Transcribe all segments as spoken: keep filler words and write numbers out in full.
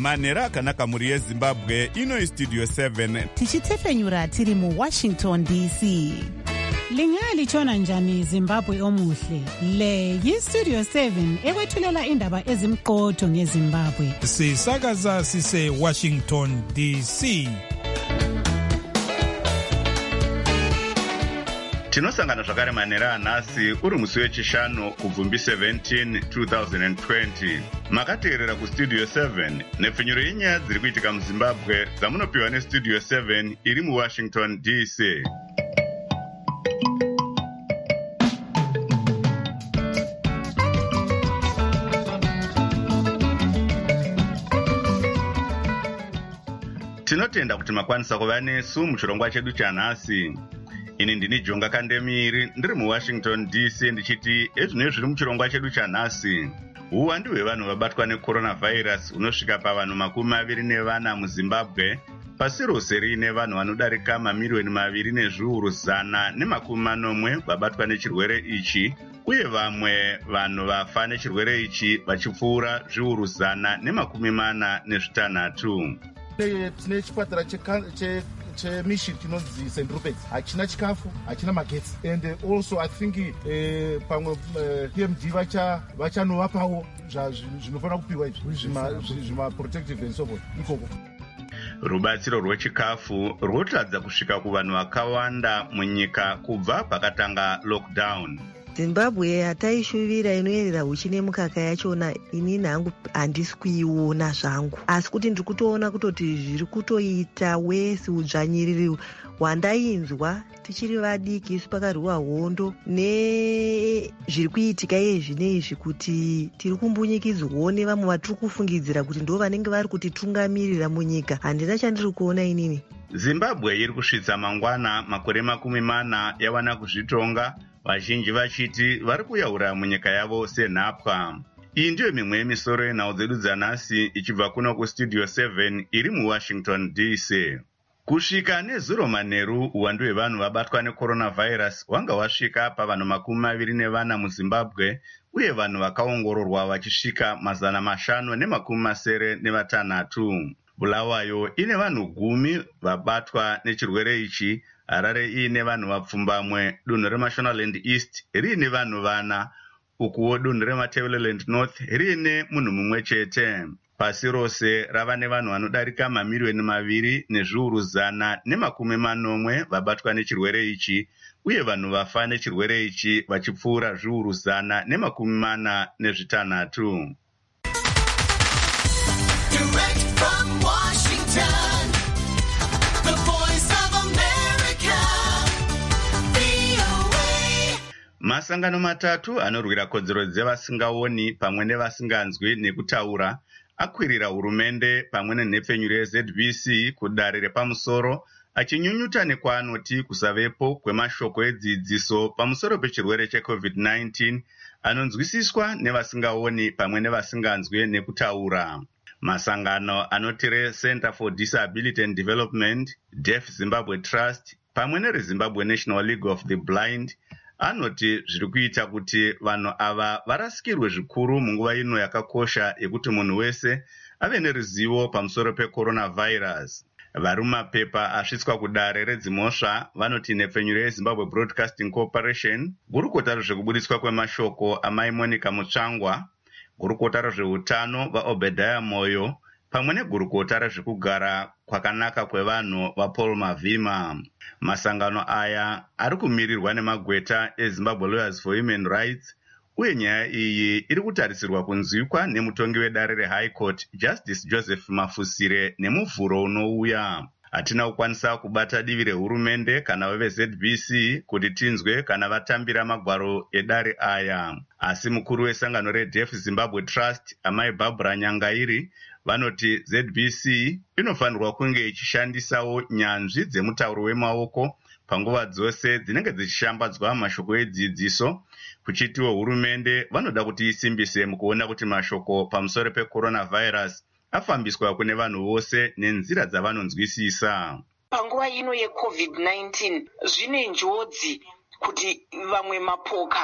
manhero akanaka mhuri yezimbabwe. Ino Studio seven tichitefenyura tiri muWashington D C. Lingalitshona njani Zimbabwe omuhle? Le yiStudio seven ekwethulela indaba ezimqotho ngeZimbabwe. Sisakaza sise Washington D C. tinosangana zvakare manhero anhasi uri musi wechishanu kubvumbi seventeen twenty twenty. Makateerera kuStudio seven nepfenyuro yenyaya dziri kuitika muZimbabwe dzamunopiwa neStudio seven iri muWashington D C. Tinotenda kuti makwanisa kuva nesu muchirongwa chedu chanhasi. Ini ndini Jonga Kandemiri ndiri muWashington D C ndichiti ezvinenge zviri muchirongwa chedu chanhasi. Uwandu hwevanhu vabatwa necoronavirus unosvika pavanhu makumi maviri nevana muZimbabwe, pasi rose riine vanhu vanodarika mamiriyoni maviri nezviuru zana nemakumi manomwe vabatwa nechirwere ichi, uye vamwe vanhu vafa nechirwere ichi vachipfuura zviuru zana nemakumi mana nezvitanhatu. Tine chipatara chemission chinonzi Saint Rupert's hachina chikafu, hachina magetsi, and also I think pamwe P M D vachanovapawo zvinofanira kupiwa izvi zvima protective and so forth ikoko. Rubatsiro rwechikafu rwotaridza kusvika kuvanhu vakawanda munyika kubva pakatanga lockdown. Zimbabwe hataishuvira inoyerera huchi nemukaka yachona, inini hangu handisi kuiona zvangu, asi kuti ndiri kutoona kutoti zviri kutoita wesi udzvanyiriri hwandainzwa tichiri vadiki isu pakarwiwa hondo nezviri kuitika izvi neizvi, kuti tiri kumbunyikidzwawo nevamwe vatiri kufungidzira kuti ndo vanenge vari kutitungamirira munyika. Handina chandiri kuona inini. Zimbabwe iri kusvitsa mangwana makore makumi mana yawana kuzvitonga, vazhinji vachiti vari kuyaura munyika yavo senhapwa. Iyi ndiyo mimwe yemisoro yenhau dzedu dzanhasi ichibva kuno kuStudio seven iri muWashington D C. Kusvika nezuro manheru uwandu hwevanhu vabatwa necoronavirus hwanga wasvika pavanhu makumi maviri nevana muZimbabwe, uye vanhu vakaongororwa vachisvika mazana mashanu nemakumi masere nevatanhatu. Bulawayo ine vanhu gumi vabatwa nechirwere ichi, Harare iine vanhu vapfumbamwe, dunhu reMashonaland East riine vanhu vana, ukuwo dunhu reMatabeleland North riine munhu mumwe chete. Pasi rose rava nevanhu vanodarika mamiriyoni maviri nezviuru zana nemakumi manomwe vabatwa nechirwere ichi, uye vanhu vafa nechirwere ichi vachipfuura zviuru zana nemakumi mana nezvitanhatu. Masangano matatu anorwira kodzero dzevasingaoni pamwe nevasinganzwi nekutaura akwirira hurumende pamwe nenhepfenyuro yeZ B C kudare repamusoro, achinyunyuta nekwaanoti kusavepo kwemashoko edzidziso pamusoro pechirwere cheCovid nineteen anonzwisiswa nevasingaoni pamwe nevasinganzwi nekutaura. Masangano anoti Center for Disability and Development, Deaf Zimbabwe Trust pamwe neRezimbabwe National League of the Blind anoti zviri kuita kuti vanhu ava varasikirwe zvikuru munguva ino yakakosha yekuti munhu wese ave neruzivo pamusoro pecoronavirus. Vari mumapepa asvitswa kudare redzimhosva vanoti nhepfenyuro yeZimbabwe Broadcasting Corporation, gurukota rezvekubudiswa kwemashoko amai Monica Mutsvangwa, gurukota rezveutano vaObedhaya Moyo pamwe negurukota rezvekugara kwakanaka kwevanhu vaPaul Mavhima. Masangano aya ari kumirirwa nemagweta eZimbabwe Lawyers for Human Rights, uye nyaya iyi iri kutarisirwa kunzwikwa nemutongi wedare reHigh Court Justice Joseph Mafusire nemuvhuro unouya. Hatina kukwanisa kubata divi rehurumende kana veveZ B C kuti tinzwe kana vatambira magwaro edare aya, asi mukuru wesangano reDeaf Zimbabwe Trust amai Barbara Nyangairi vanoti Z B C inofanirwa kunge ichishandisawo nyanzvi dzemutauro wemaoko panguva dzose dzinenge dzichishambadzwa mashoko edzidziso, kuchitiwo hurumende vanoda kuti isimbise mukuona kuti mashoko pamusoro pecoronavirus afambiswa kune vanhu vose nenzira dzavanonzwisisa. Panguva ino yeCovid nineteen zvine njodzi kuti vamwe mapoka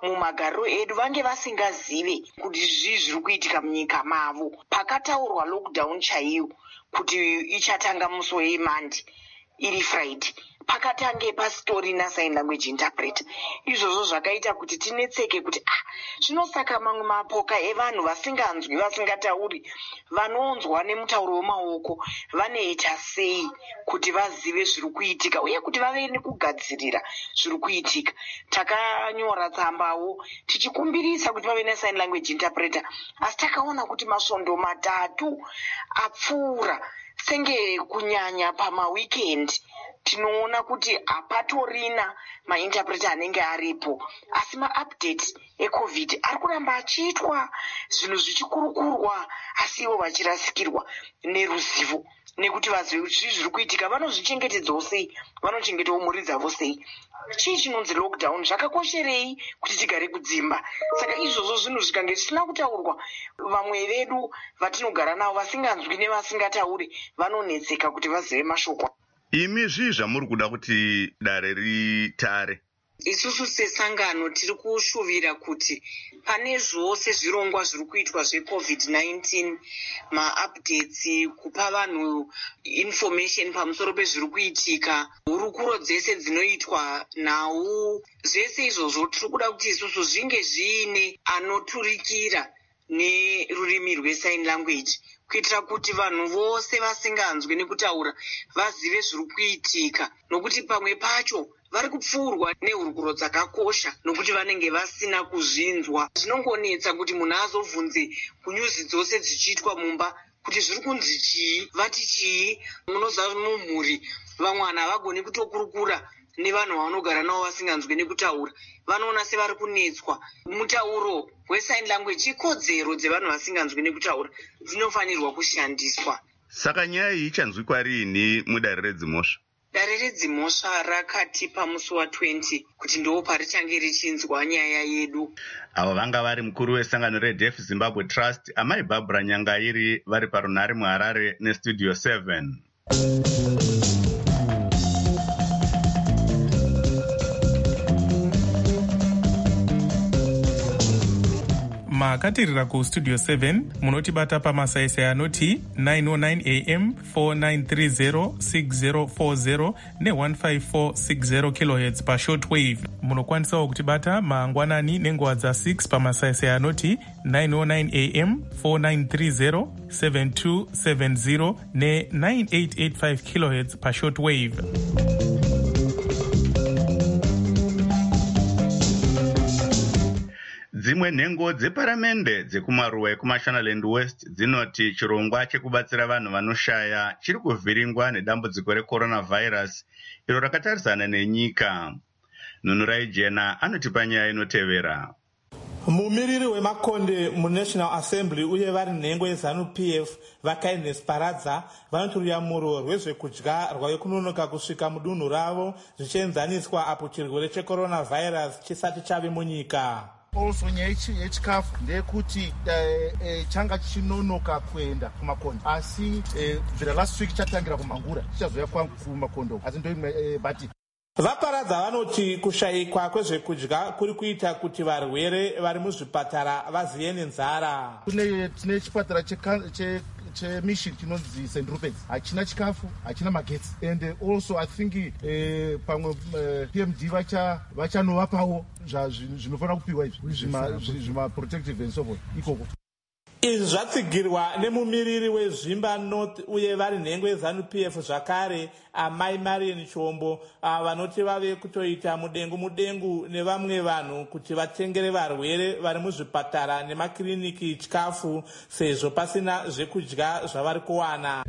mumagariro edu vange vasingazive kuti zvii zviri kuitika munyika mavo. Pakataurwa lockdown chaiyo kuti ichatanga musi weMonday iri Friday, pakatange pastori nasign language interpreter. Izvozvo zvakaita kuti tinetseke kuti ah zvinosaka mamwe mapoka evanhu vasinganzwi vasingatauri vanonzwa nemutauro wemaoko vanoita sei kuti vazive zviri kuitika uye kuti vave nekugadzirira zviri kuitika. Takanyora tsambawo tichikumbirisa kuti pave nesign language interpreter, asi takaona kuti masvondo matatu apfuura senge kunyanya pamaweekend tinoona kuti hapatorina mainterpreter anenge aripo, asi maupdate ecovid ari kuramba achiitwa, zvinhu zvichikurukurwa, asi ivo vachirasikirwa neruzivo nekuti vazive kuti zvii zviri kuitika, vanozvichengetedzawo sei, vanochengetawo mhuri dzavo sei. Chii chinonzi lockdown, zvakakosherei kuti tigare kudzimba? Saka izvozvo zvinhu zvikange zvisina kutaurwa, vamwe vedu vatinogara navo vasinganzwi nevasingatauri vanonetseka kuti vazive mashoko. Imi zvii zvamuri kuda kuti dare ritare? Isusu sesangano tiri kushuvira kuti pane zvose zvirongwa zviri kuitwa zvecovid nineteen, maupdates, kupa vanhu information pamusoro pezviri kuitika, hurukuro dzese dzinoitwa nhau, zvese izvozvo tiri kuda kuti isusu zvinge zviine anoturikira nerurimi rwesign language, kuitira kuti vanhu vose vasinganzwi nekutaura vazive zviri kuitika, nokuti pamwe pacho vari kupfuurwa nehurukuro dzakakosha nokuti vanenge vasina kuzvinzwa. Zvinongonetsa kuti munhu azobvunze kunyuzi dzose dzichiitwa mumba kuti zviri kunzi chii, vati chii, munoza mumhuri vamwe vanhu havagoni kutokurukura nevanhu vavanogara navo vasinganzwi nekutaura, vanoona sevari kunetswa. Mutauro wesign language ikodzero dzevanhu vasinganzwi nekutaura dzinofanirwa kushandiswa. Saka nyaya iyi ichanzwikwa riini mudare redzimhosva? Dare redzimhosva rakati pamusi wa20 kuti ndo parichange richinzwa nyaya yedu. Avo vanga vari mukuru wesangano reDeaf Zimbabwe Trust, Amai Barbara Nyangairi, vari parunhare muHarare nestudio seven. makatirira kustudio seven munotibata pamasaisai anoti nine oh nine a m, four nine three zero, six zero four zero ne one five four six zero kilohertz pashortwave. Munokwanisawo kutibata mangwanani nenguva dza6 pamasaisai anoti nine oh nine a m, four nine three zero, seven two seven zero ne nine eight eight five kilohertz pashortwave. Dzimwe nhengo dzeparamende dzekumaruwa ekuMashonaland West dzinoti chirongwa chekubatsira vanhu vanoshaya chiri kuvhiringwa nedambudziko recoronavirus iro rakatarisana nenyika. Nunurai Jena anotipa nyaya inotevera. Mumiriri wemakonde muNational Assembly uye vari nhengo yeZanu-P F vaKindness Paradza vanoti ruyamuro rwezvekudya rwave kunonoka kusvika mudunhu ravo zvichienzaniswa apo chirwere checoronavirus chisati chave munyika. Also nyaya yechikafu ndeyekuti changa chinonoka kuenda kumakondo, asi bvira last week chatangira kumangura chichazoya kumakondo, asi ndoimwe bati Vaparadza vanoti kushayikwa kwezvekudya kuri kuita kuti varwere vari muzvipatara vaziye nenzara. Tine chipatara chemission chinonzi Saint Rupert's hachina chikafu, hachina magetsi, and also I think pamwe P M D vachanovapawo zvinofanira kupiwa izvi zvima protective and so forth ikoko. Izvi zvatsigirwa nemumiriri wezvimba North uye vari nhengo yeZanu-P F zvakare Amai Marian Chombo vanoti vave kutoita mudengu mudengu nevamwe vanhu kuti vatengere varwere vari muzvipatara nemakiriniki chikafu sezvo pasina zvekudya zvavari kuwana.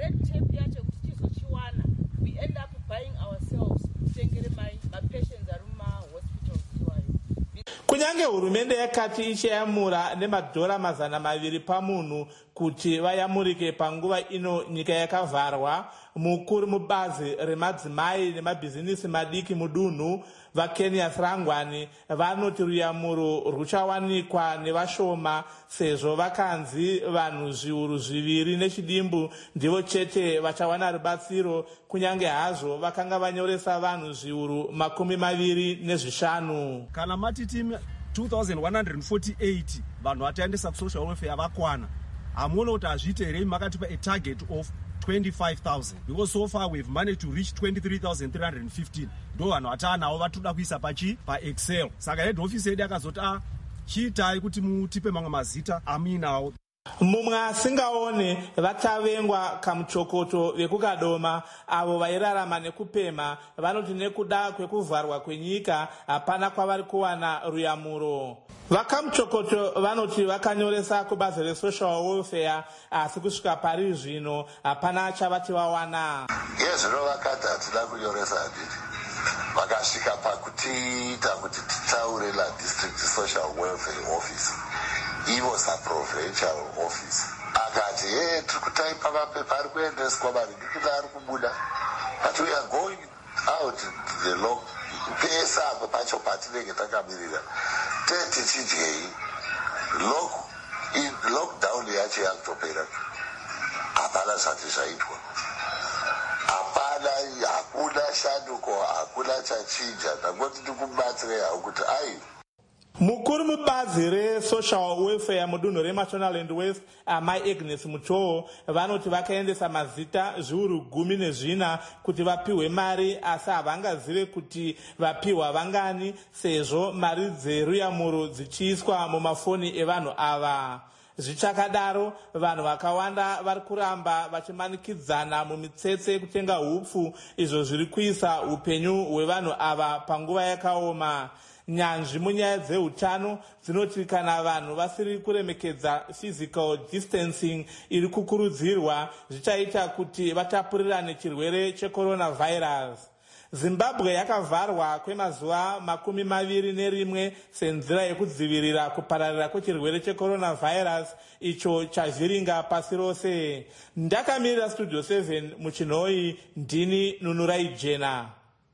Kunyange hurumende yakati ichayamura nemadhora mazana maviri pamunhu kuti vayamurike panguva ino nyika yakavharwa, mukuru mubazi remadzimai nemabhizinisi madiki mudunhu vaKenias Rangwani vanoti ruyamuro ruchawanikwa nevashoma sezvo vakanzi vanhu zviuru zviviri nechidimbu ndivo chete vachawana rubatsiro, kunyange hazvo vakanga vanyoresa vanhu zviuru makumi maviri nezvishanu. Kana matiti two thousand one hundred forty-eight vanhu vataendesa kusocial welfare vakwana. Hamuona kuti hazviite here makatipa a target of twenty-five thousand, because so far we've managed to reach twenty-three thousand three hundred fifteen. Ndo vanhu vatanavo vatoda kuisa pachi paexcel. Saka head office yedu akazoti a chiitai kuti mutipe mamwe mazita aminawo. Mumwe asingaone vatavengwa kamuchokoto vekukadoma avo vairarama nekupema vanoti nekuda kwekuvharwa kwenyika hapana kwavari kuwana ruyamuro. Vakamuchokoto vanoti vakanyoresa kubazi resocial welfare asi kusvika pari zvino hapana chavati vawana. Yezvino vakati hatida kunyoresa handiti. Vakasvika pakutiita kuti titaure la district social welfare office. Ivo sub-provincial office. Akati, hey, tikutaipa mapepa ari kuendeswa maringi ari kubuda. But we are going out to the lock. Pesa apo pacho patinenge takamirira. Teti chijei. Lock in lockdown yacho yakutopera. Hapana zvati zvaitwa. Hapana, hakuna shanduko, hakuna chachinja. Ndangoti ndikubatsira hao kuti ai. Mukuru mubazi resocial welfare mudunhu reMashonaland West amai Agnes Muchoo vanoti vakaendesa mazita zviuru gumi nezvina kuti vapiwe mari asi havangazive kuti vapiwa vangani sezvo mari dzeruyamuro dzichiiswa mumafoni evanhu ava. Zvichakadaro vanhu vakawanda vari kuramba vachimanikidzana mumitsetse kutenga hupfu izvo zviri kuisa upenyu hwevanhu ava panguva yakaoma. Nyanzvi munyaya dzeutano dzinoti kana vanhu vasiri kuremekedza physical distancing iri kukurudzirwa zvichaita kuti vatapurirane chirwere checoronavirus. Zimbabwe yakavharwa kwemazuva makumi maviri nerimwe senzira yekudzivirira kupararira kwechirwere checoronavirus icho chavhiringa pasi rose. Ndakamirira Studio seven muchinhoi, ndini Nunurai Jena.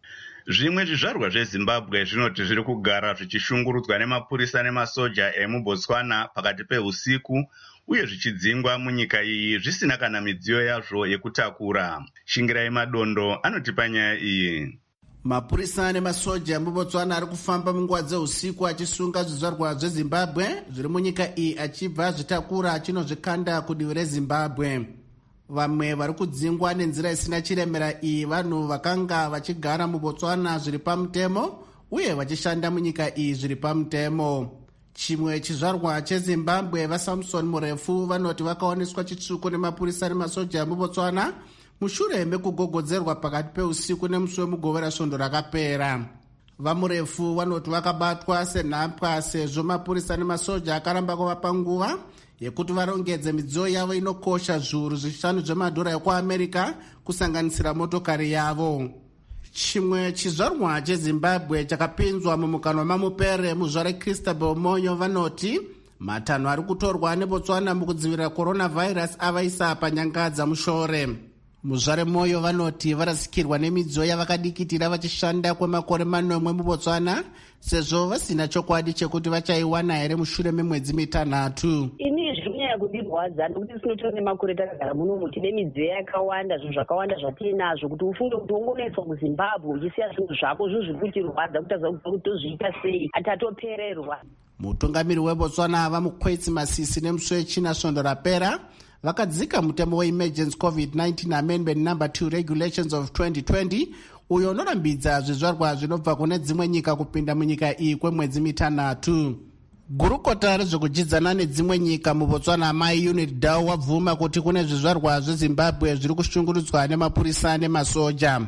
Zvimwe zvizvarwa zveZimbabwe zvinoti zviri kugara zvichishungurudzwa nemapurisa nemasoja emuBotswana pakati peusiku uye zvichidzingwa munyika iyi zvisina kana midziyo yazvo yekutakura. Shingirai Madondo anotipa nyaya iyi. Mapurisa nemasoja emuBotswana ari kufamba munguva dzeusiku achisunga zvizvarwa zveZimbabwe zviri munyika iyi achibva zvitakura achinozvikanda kudivi reZimbabwe. Vamwe vari kudzingwa nenzira isina chiremera iyi vanhu vakanga vachigara muBotswana zviri pamutemo uye vachishanda munyika iyi zviri pamutemo. Chimwe chizvarwa cheZimbabwe vaSamson Murefu vanoti vakaoneswa chitsvuku nemapurisa nemasoja emuBotswana mushure mekugogodzerwa pakati peusiku nemusi wemugovera svondo rakapera. VaMurefu vanoti vakabatwa senhapwa sezvo mapurisa nemasoja akaramba kuvapa nguva yekuti varongedze midziyo yavo inokosha zviuru zvishanu zvemadhora ekuamerica kusanganisira motokari yavo. Chimwe chizvarwa cheZimbabwe chakapinzwa mumukanwa mamupere muzvare Christabel Monyo vanoti matanho ari kutorwa neBotswana mukudzivirira coronavirus avaisa panyangadza mushore. Muzvare Moyo vanoti varasikirwa nemidziyo yavakadikitira vachishanda kwemakore manomwe muBotswana sezvo vasina chokwadi chekuti vachaiwana here mushure memwedzi mitanhatu. Ini zvinyaya kundirwadza nokuti tinotora nemakore takagara munomu tine midziyo yakawanda zvinhu zvakawanda zvatinazvo kuti ufunge kuti ungonoiswa kuZimbabwe uchisiya zvinhu zvako zvinhu zviri kutirwadza kutaza kuti tozviita sei atatopererwa. Mutungamiri weBotswana vaMukwetsi Masisi nemusi wechina svondo rapera vakadzika mutemo weemergency covid nineteen amendment number two regulations of twenty twenty uyo unorambidza zvizvarwa zvinobva kune dzimwe nyika kupinda munyika iyi kwemwedzi mitanhatu. Gurukota rezvekujidzana nedzimwe nyika muBotswana mai Unit Dau wabvuma kuti kune zvizvarwa zveZimbabwe zviri kushungurudzwa nemapurisa nemasoja.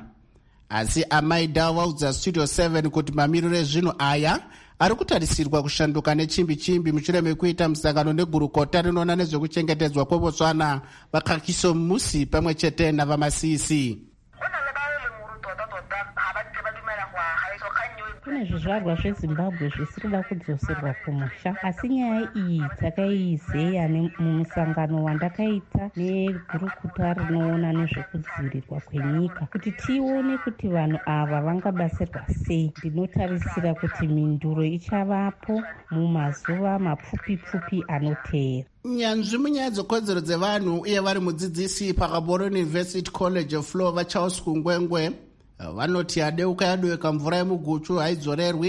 Asi amai Dau vaudza Studio seven kuti mamiriro ezvinhu aya ari kutarisirwa kushanduka nechimbi chimbi mushure mekuita musangano negurukota rinoona nezvekuchengetedzwa kweBotswana vakakiso musi pamwe chete navaMasisi. Kune zvizvarwa zveZimbabwe zvisiri kuda kudzoserwa kumusha, asi nyaya iyi takaizeya mumusangano wandakaita negurukuta rinoona nezvekudzivirirwa kwenyika kuti tione kuti vanhu ava vangabatsirwa sei. Ndinotarisira kuti minduro ichavapo mumazuva mapfupi pfupi anoteera. Nyanzvi munyaya dzekodzero dzevanhu uye vari mudzidzisi paKaboro University College of Law vaCharles Kungwengwe vanoti yadeuka yadoweka mvura yemuguchu haidzorerwi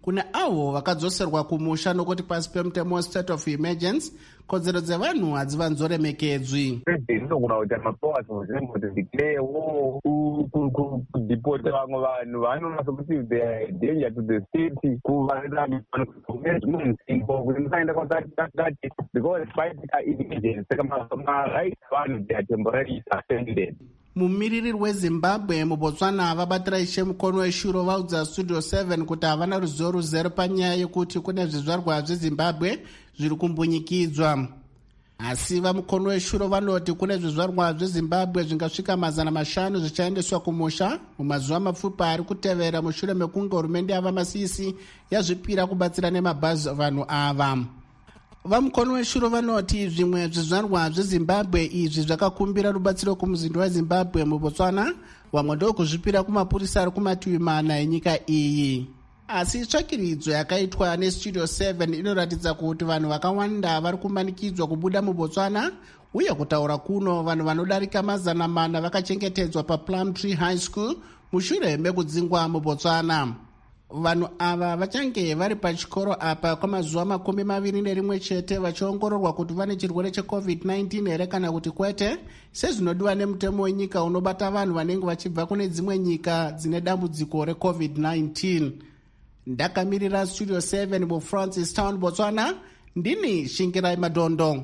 kune avo vakadzoserwa kumusha nokuti pasi pemutemo state of emergency kodzero dzevanhu hadzivanzoremekedzwi. inogona kuita mapowers declare war kudipota vamwe vanhu vanoona sokuti they danger to the state kuvaita dzimwe nzvimbo kuti musaenda kwakati because fight emergency saka marights avanhu they are temporarily suspended. mumiririri wezimbabwe mubotswana vabatira ishe mukono weshuro vaudza studio seven kuti havana ruzivo ruzere panyaya yekuti kune zvizvarwa zvezimbabwe zviri kumbunyikidzwa. asi vamukono weshuro vanoti kune zvizvarwa zvezimbabwe zvingasvika mazana mashanu zvichaendeswa kumusha mumazuva mapfupi ari kutevera mushure mekunge hurumende yavamasisi yazvipira kubatsira nemabhazi vanhu ava. vamukono weshuro vanoti zvimwe zvizvarwa zvezimbabwe izvi zvakakumbira rubatsiro kumuzinda wezimbabwe mubotswana, vamwe ndokuzvipira kumapurisa ari kumativi mana enyika iyi. asi tsvakiridzo yakaitwa nestudio seven inoratidza kuti vanhu vakawanda vari kumanikidzwa kubuda mubotswana, uye kutaura kuno vanhu vanodarika mazana mana vakachengetedzwa paplumtree high school mushure mekudzingwa mubotswana. vanhu ava vachange vari pachikoro apa kwamazuva makumi maviri nerimwe chete vachiongororwa kuti vane chirwere checovid nineteen here kana kuti kwete, sezvinodiwa nemutemo wenyika unobata vanhu vanenge vachibva kune dzimwe nyika dzine dambudziko recovid nineteen. ndakamirira studio seven mufrancis town botswana, ndini Shingirai Madondo.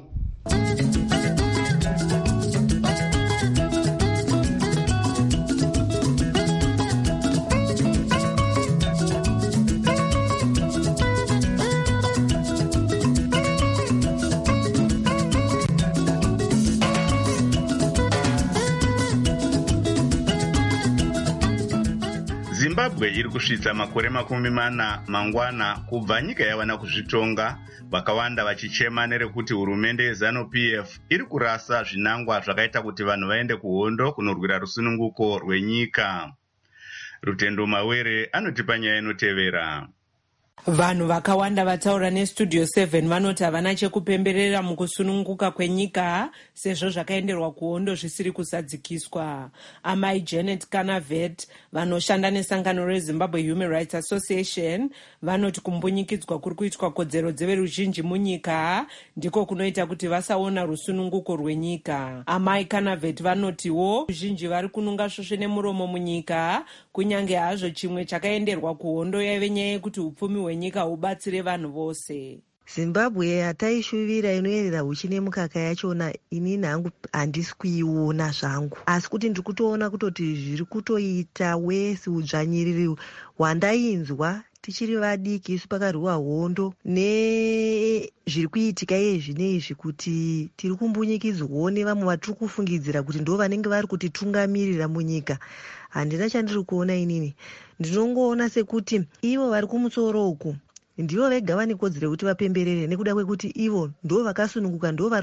Zimbabwe iri kusvitsa makore makumi mana mangwana kubva nyika yawana kuzvitonga, vakawanda vachichema nerekuti hurumende yeZANU-P F iri kurasa zvinangwa zvakaita kuti vanhu vaende kuhondo kunorwira rusununguko rwenyika. Rutendo Mawere anotipa nyaya inotevera. Vanhu vakawanda vataura nestudio seven vanoti havana chekupemberera mukusununguka kwenyika sezvo zvakaenderwa kuhondo zvisiri kusadzikiswa. Amai Janet Kanavet vanoshanda nesangano reZimbabwe Human Rights Association vanoti kumbunyikidzwa kuri kuitwa kodzero dzeveruzhinji munyika ndiko kunoita kuti vasaona rusununguko rwenyika. Amai Kanavet vanotiwo ruzhinji vari kununga svosve nemuromo munyika, kunyange hazvo chimwe chakaenderwa kuhondo yaive nyaya yekuti upfumi nyika ubatsire vanhu vose. Zimbabwe hataishuvira inoyerera uchi nemukaka yachona inini hangu handisi kuiona zvangu, asi kuti ndiri kutoona kutoti zviri kutoita wesi udzvanyiriri hwandainzwa tichiri vadiki isu pakarwiwa hondo nezviri kuitika izvi neizvi, kuti tiri kumbunyikidzwawo nevamwe vatiri kufungidzira kuti ndo vanenge vari kutitungamirira munyika. Handina chandiri kuona inini, ndinongoona sekuti ivo vari kumutsoro uku ndivo vega vane kodzero yekuti vapemberere nekuda kwekuti ivo ndo vakasununguka, ndo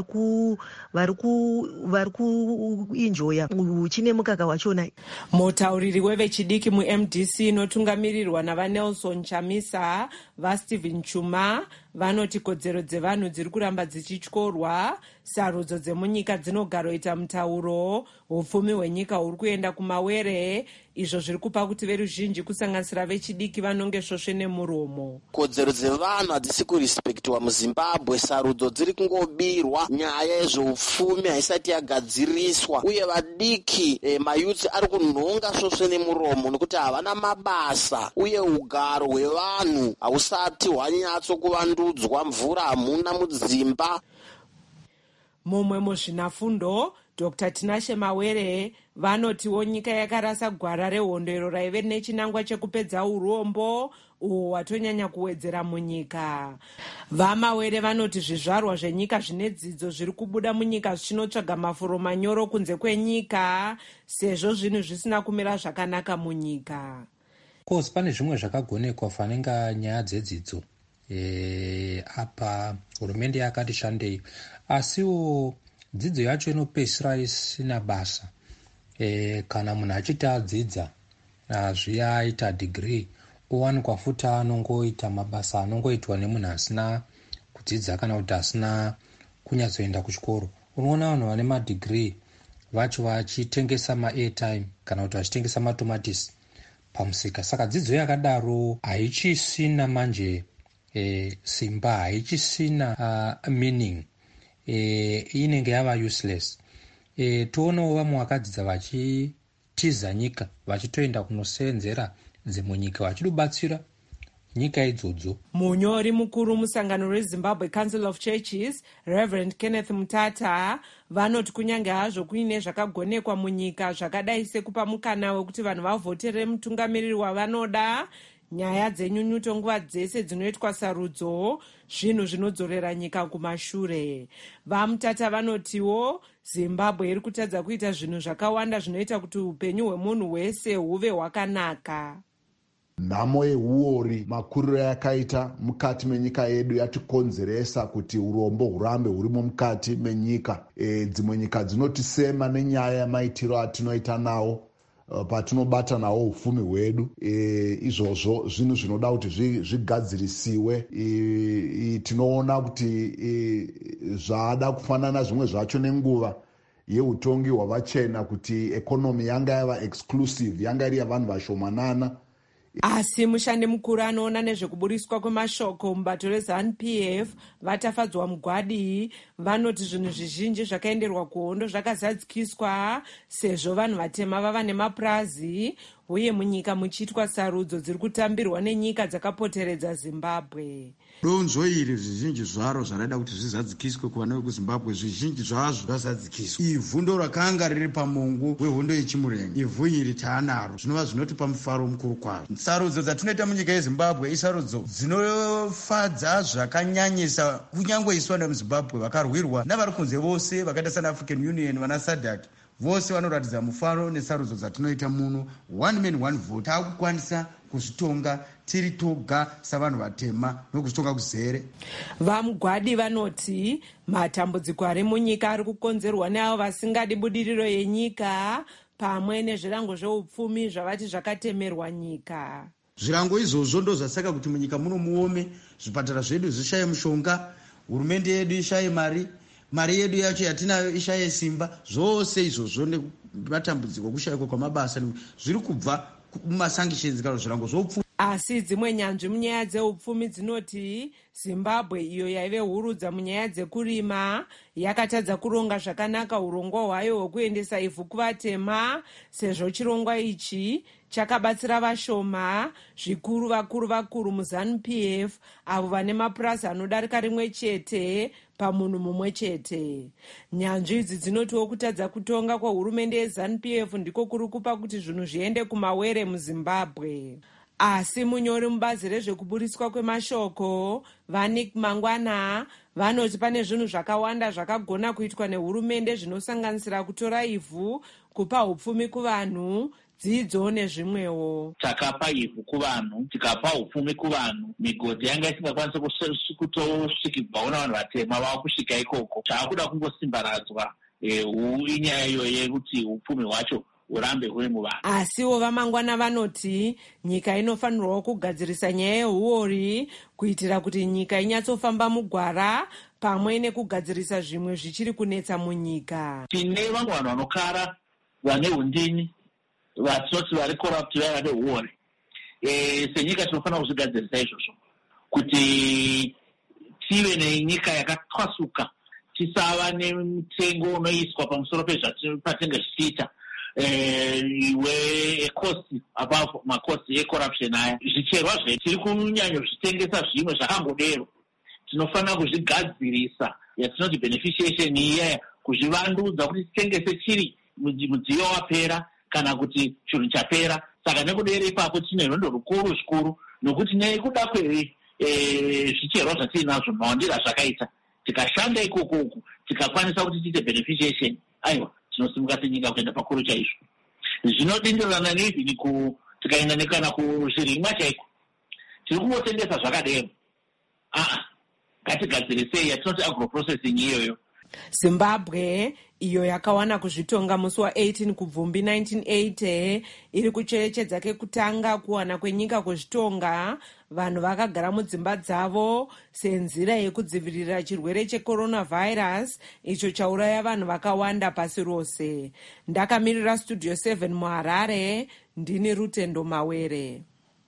vari kuinjoya uchine mukaka wachona. Mutauriri wevechidiki mu-M D C inotungamirirwa navaNelson Chamisa vaStephen Chuma vanoti kodzero dzevanhu dziri kuramba dzichityorwa, sarudzo dzemunyika dzinogaroita mutauro, upfumi hwenyika huri kuenda kumawere, izvo zviri kupa kuti veruzhinji kusanganisira vechidiki vanonge svosve nemuromo. Kodzero dzevanhu hadzisi kurispektiwa muZimbabwe, sarudzo dziri kungobirwa, nyaya yezveupfumi haisati yagadziriswa, uye vadiki eh, mayuthi ari kunhonga svosve nemuromo nekuti havana mabasa, uye ugaro hwevanhu hausati hwanyatso kuvandudzwa, mvura hamuna mudzimba. Mumwe muzvinafundo Doctor Tinashe Mawere vanotiwo nyika yakarasa gwara rehondo iro raive nechinangwa chekupedza urombo uho watonyanya kuwedzera munyika. VaMawere vanoti zvizvarwa zvenyika zvine dzidzo zviri kubuda munyika zvichinotsvaga mafuro manyoro kunze kwenyika sezvo zvinhu zvisina kumira zvakanaka munyika. Kosi pane zvimwe zvakagonekwa fanenga nyaya dzedzidzo. E, apa hurumende yakati shandei, asiwo dzidzo yacho inopedzisira isina basa. E, kana munhu achiti adzidza zviya aita degree owanikwa futi anongoita mabasa anongoitwa nemunhu asina kudzidza kana kuti asina kunyatsoenda kuchikoro. Unoona vanhu vane madegree vacho vachitengesa maairtime kana kuti vachitengesa matomatisi pamusika. Saka dzidzo yakadaro haichisina manje e, simba, haichisina uh, meaning, e, inenge yava useless. E, toonawo vamwe vakadzidza vachitiza nyika vachitoenda kunosenzera dzimwe nyika vachidobatsira nyika idzodzo. Munyori mukuru musangano reZimbabwe Council of Churches, Reverend Kenneth Mutata, vanoti kunyange hazvo kuine zvakagonekwa munyika zvakadai sekupa mukana wekuti vanhu vavhotere mutungamiriri wavanoda, nyaya dzenyunyuto nguva dzese dzinoitwa sarudzo, zvinhu zvinodzorera nyika kumashure. VaMutata vanotiwo Zimbabwe iri kutadza kuita zvinhu zvakawanda zvinoita kuti upenyu hwemunhu wese huve hwakanaka. Nhamo yeuori makuriro yakaita mukati menyika yedu yatikonzeresa kuti urombo hurambe hurimo mukati menyika. E, dzimwe nyika dzinotisema nenyaya yamaitiro atinoita nawo uh, patinobata nawo ufumi hwedu. E, izvozvo zvinhu zvinoda kuti zvigadzirisiwe. E, e, tinoona kuti e, zvada kufanana zvimwe zvacho nenguva yeutongi hwavachena kuti ekonomi yanga yava exclusive, yanga iri yavanhu vashomanana. Asi mushandi mukuru anoona nezvekuburiswa kwemashoko mubato reZANU-P F Vatafadzwa Mugwadi vanoti zvinhu zvizhinji zvakaenderwa kuhondo zvakazadzikiswa sezvo vanhu vatema vava nemapurazi uye munyika muchiitwa sarudzo dziri kutambirwa nenyika dzakapoteredza Zimbabwe. Donzo iri zvizhinji zvaro zvaraida kuti zvizadzikiswe kuvana vekuZimbabwe, zvizhinji zvazvo zvazadzikiswa. Ivhu ndo rakanga riri pamungu wehondo yechimurengo. Ivhu iri taanaro zvinova zvinotipa mufaro mukuru kwazvo. Sarudzo dzatinoita munyika yeZimbabwe isarudzo dzinofadza zvakanyanyisa kunyangoiswa nemuZimbabwe vakarwirwa navari kunze vose vakaita sana African Union, vana SADC vose vanoratidza mufaro nesarudzo dzatinoita muno. One man one vote takukwanisa kuzvitonga tiri toga savanhu vatema nokuzvitonga kuzere. VaMugwadi vanoti matambudziko ari munyika ari kukonzerwa neavo vasingadi budiriro yenyika pamwe nezvirango zveupfumi zvavati zvakatemerwa nyika. Zvirango izvozvo ndo zvasaka kuti munyika muno muome, zvipatara zvedu zvishaye mushonga, hurumende yedu ishaye mari, mari yedu yacho yatinayo ishaye simba. Zvose izvozvo nematambudziko kushayikwa kwamabasa zviri kubva mumasanctions kana zvirango zvoupfumi. Asi dzimwe nyanzvi munyaya dzeupfumi dzinoti Zimbabwe iyo yaive hurudza munyaya dzekurima yakatadza kuronga zvakanaka urongwa hwayo hwekuendesa ivhu kuvatema, sezvo chirongwa ichi chakabatsira vashoma zvikuru vakuru vakuru muZANU-P F avo vane mapurasi anodarika rimwe chete pamunhu mumwe chete. Nyanzvi idzi dzinotiwo kutadza kutonga kwehurumende yeZANU-P F ndiko kuri kupa kuti zvinhu zviende kumawere muZimbabwe. Asi munyori mubazi rezvekuburiswa kwemashoko Vanik Mangwana vanoti pane zvinhu zvakawanda zvakagona kuitwa nehurumende zvinosanganisira kutora ivhu, kupa upfumi kuvanhu, dzidzo nezvimwewo. Takapa ivhu kuvanhu, tikapa upfumi kuvanhu, migodhi yanga isingakwanisa kutosvikibvawo navanhu vatema vava kusvika ikoko. Taakuda kungosimbaradzwa inyaya iyoyo yekuti upfumi hwacho urambe huri muvanhu. Asiwo VaMangwana vanoti nyika inofanirwa kugadzirisa nyaya yehuori kuitira kuti nyika inyatsofamba mugwara pamwe nekugadzirisa zvimwe zvichiri kunetsa munyika. Tine vamwe vanhu vanokara vane undini vatinoti vari corrupt vaya vane huori. E, senyika tinofanira kuzvigadzirisa izvozvo kuti tive nenyika yakatwasuka, tisava nemutengo unoiswa pamusoro pezvatinenge zvichiita. Iwe ekosi above makosi ecorruption aya. Zvicherwa zvetiri kunyanya zvitengesa zvimwe zvakangodero tinofanira kuzvigadzirisa yatinoti beneficiation iya, kuzvivandudza kuti titengese chiri mudziyo wapera kana kuti chinhu chapera. Saka nekudera ipapo tine rwendo rukuru zvikuru nokuti nekuda kwezvicherwa zvatinazvo mawandira zvakaita tikashanda ikokoku tikakwanisa kuti tiite beneficiation, aiwa tinosimuka senyika kuenda pakuru chaizvo. Zvinodindirana neizvi tikaenda nekana kuzvirimwa chaiko tiri kungotengesa zvakadero. Aa, ngatigadzirisei yatinoti agroprocessing iyoyo. Zimbabwe iyo yakawana kuzvitonga musi wa-eighteen kubvumbi nineteen eighty iri kucherechedza kekutanga kuwana kwenyika kuzvitonga, vanhu vakagara mudzimba dzavo senzira yekudzivirira chirwere checoronavirus icho chauraya vanhu vakawanda pasi rose. Ndakamirira Studio seven muHarare, ndini Rutendo Mawere.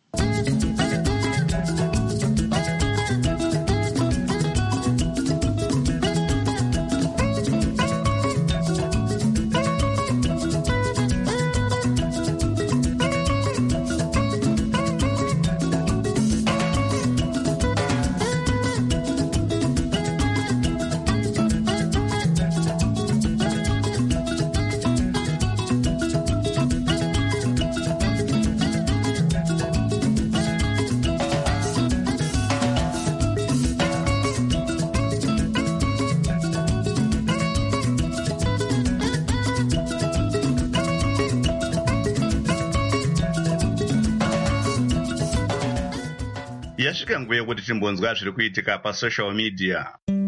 Yasvika nguva yekuti timbonzwa zviri kuitika pasocial media.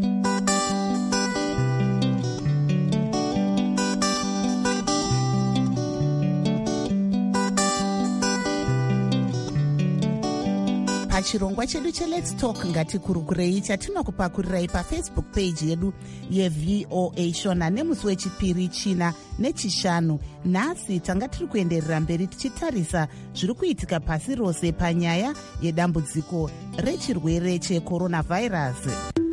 Pachirongwa chedu cheLet's Talk ngatikurukurei chatinokupakurirai pafacebook page yedu yeV O A Shona nemusi wechipiri, china nechishanu. Nhasi tanga tiri kuenderera mberi tichitarisa zviri kuitika pasi rose panyaya yedambudziko rechirwere checoronavirus.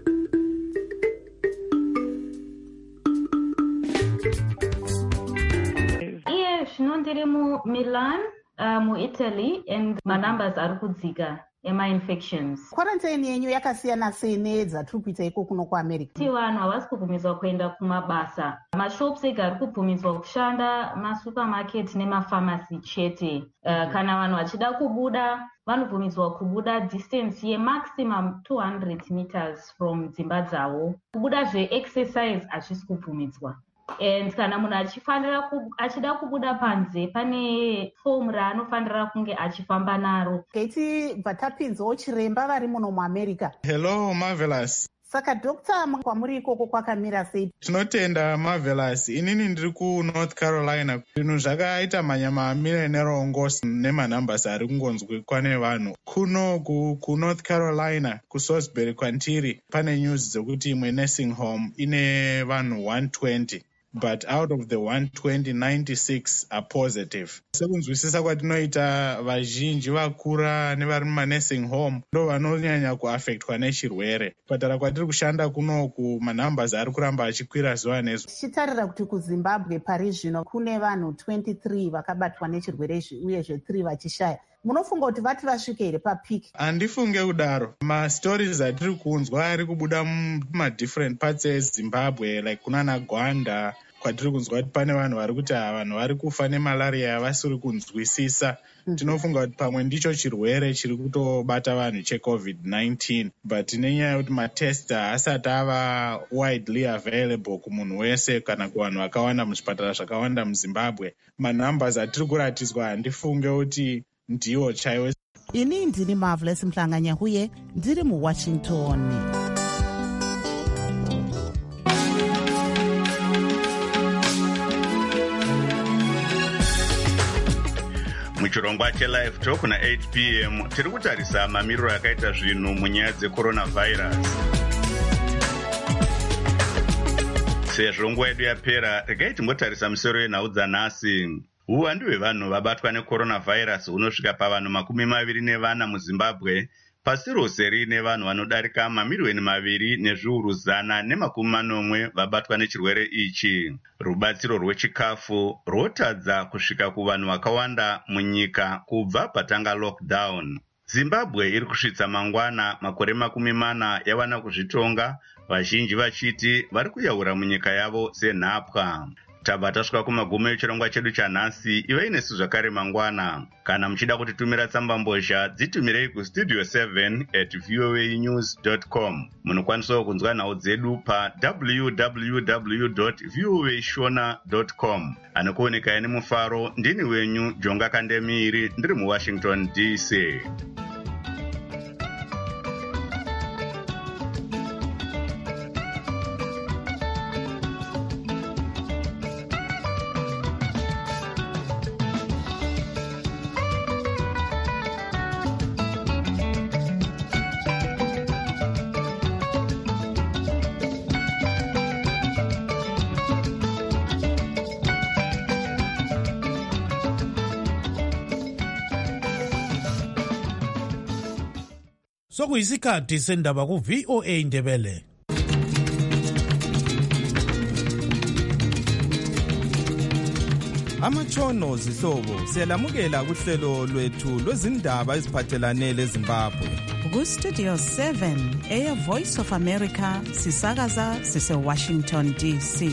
Iye zvino ndiri muMilan uh, muItaly and manumbers ari kudzika ema-infections. Quarantine yenyu yakasiyana sei nedzatiri kuita iko kuno kuAmerica? Ti vanhu havasi kubvumidzwa kuenda kumabasa, mashops ega ari kubvumidzwa kushanda, masupermarket nemafamasi chete. Uh, kana vanhu vachida kubuda vanobvumidzwa kubuda distance yemaximum two hundred meters from dzimba dzavo. Kubuda zveexercise hazvisi kubvumidzwa. And kana munhu achifanira achida kubuda panze pane fomu raanofanira kunge achifamba naro. Keiti bvatapinzawo chiremba vari muno muAmerica. Hello Marvelous. Saka dokta, kwamuri ikoko kwakamira sei? Tinotenda Marvelous. Inini ndiri kuNorth Carolina. Zvinhu zvakaita manyamamire nerongosi nemanumbers ari kungonzwikwa nevanhu. Kuno kuNorth Carolina, kuSalisbury kwantiri, pane news dzekuti imwe nursing home ine vanhu one twenty. But out of the one twenty, ninety-six are positive. Sekunzwisisa kwatinoita, vazhinji vakura nevari mumanursing home ndo vanonyanya kuaffectwa nechirwere. Patara kwatiri kushanda kunoku, manumbers ari kuramba achikwira zuva nezuva. Tichitarira kuti kuZimbabwe pari zvino kune vanhu twenty-three vakabatwa nechirwere izvi uyezve three vachishaya. Munofunga kuti vati vasvike here papiki? Handifunge kudaro. Mastories atiri kunzwa ari kubuda muma-different parts eZimbabwe, like kunana Gwanda, kwatiri kunzwa kuti pane vanhu vari kuti vanhu vari kufa nemalaria vasiri kunzwisisa. Mm-hmm. Tinofunga kuti pamwe ndicho chirwere chiri kutobata vanhu checovid nineteen, but nenyaya yekuti matest haasati ava widely available kumunhu wese kana kuvanhu vakawanda muzvipatara zvakawanda muZimbabwe, manumbers atiri kuratidzwa handifunge kuti ndiwo chaiwo. Ini ndini Marvelous Mhlanganya huye ndiri muWashington. Muchirongwa cheLive Talk na eight p m tiri kutarisa mamiriro akaita zvinhu munyaya dzecoronavirus. Sezvo nguva yedu yapera, regai timbotarisa musoro yenhau dzanhasi. Uwandu hwevanhu vabatwa necoronavirus hunosvika pavanhu makumi maviri nevana muZimbabwe, pasi rose riine vanhu vanodarika mamiliyoni maviri nezviuru zana nemakumi manomwe vabatwa nechirwere ichi. Rubatsiro rwechikafu rwotadza kusvika kuvanhu vakawanda munyika kubva patanga lockdown. Zimbabwe iri kusvitsa mangwana makore makumi mana yawana kuzvitonga, vazhinji vachiti vari kuyaura munyika yavo senhapwa. Tabva tasvika kumagumo echirongwa chedu chanhasi. Ivai nesu zvakare mangwana. Kana muchida kutitumira tsamba mbozha, dzitumirei kustudio seven at voanews dot com. Munokwanisawo kunzwa nhau dzedu pa w w w dot voa shona dot com. Anokuoneka nemufaro, ndini wenyu Jonga Kandemiri, ndiri muWashington D C. sokuyisikhathi sendaba ku-V O A Ndebele. Amatshono zihlobo siyalamukela kuhlelo lwethu lwezindaba eziphathelane leZimbabwe. Ku-Studio seven eya Voice of America sisakaza sise-Washington D C.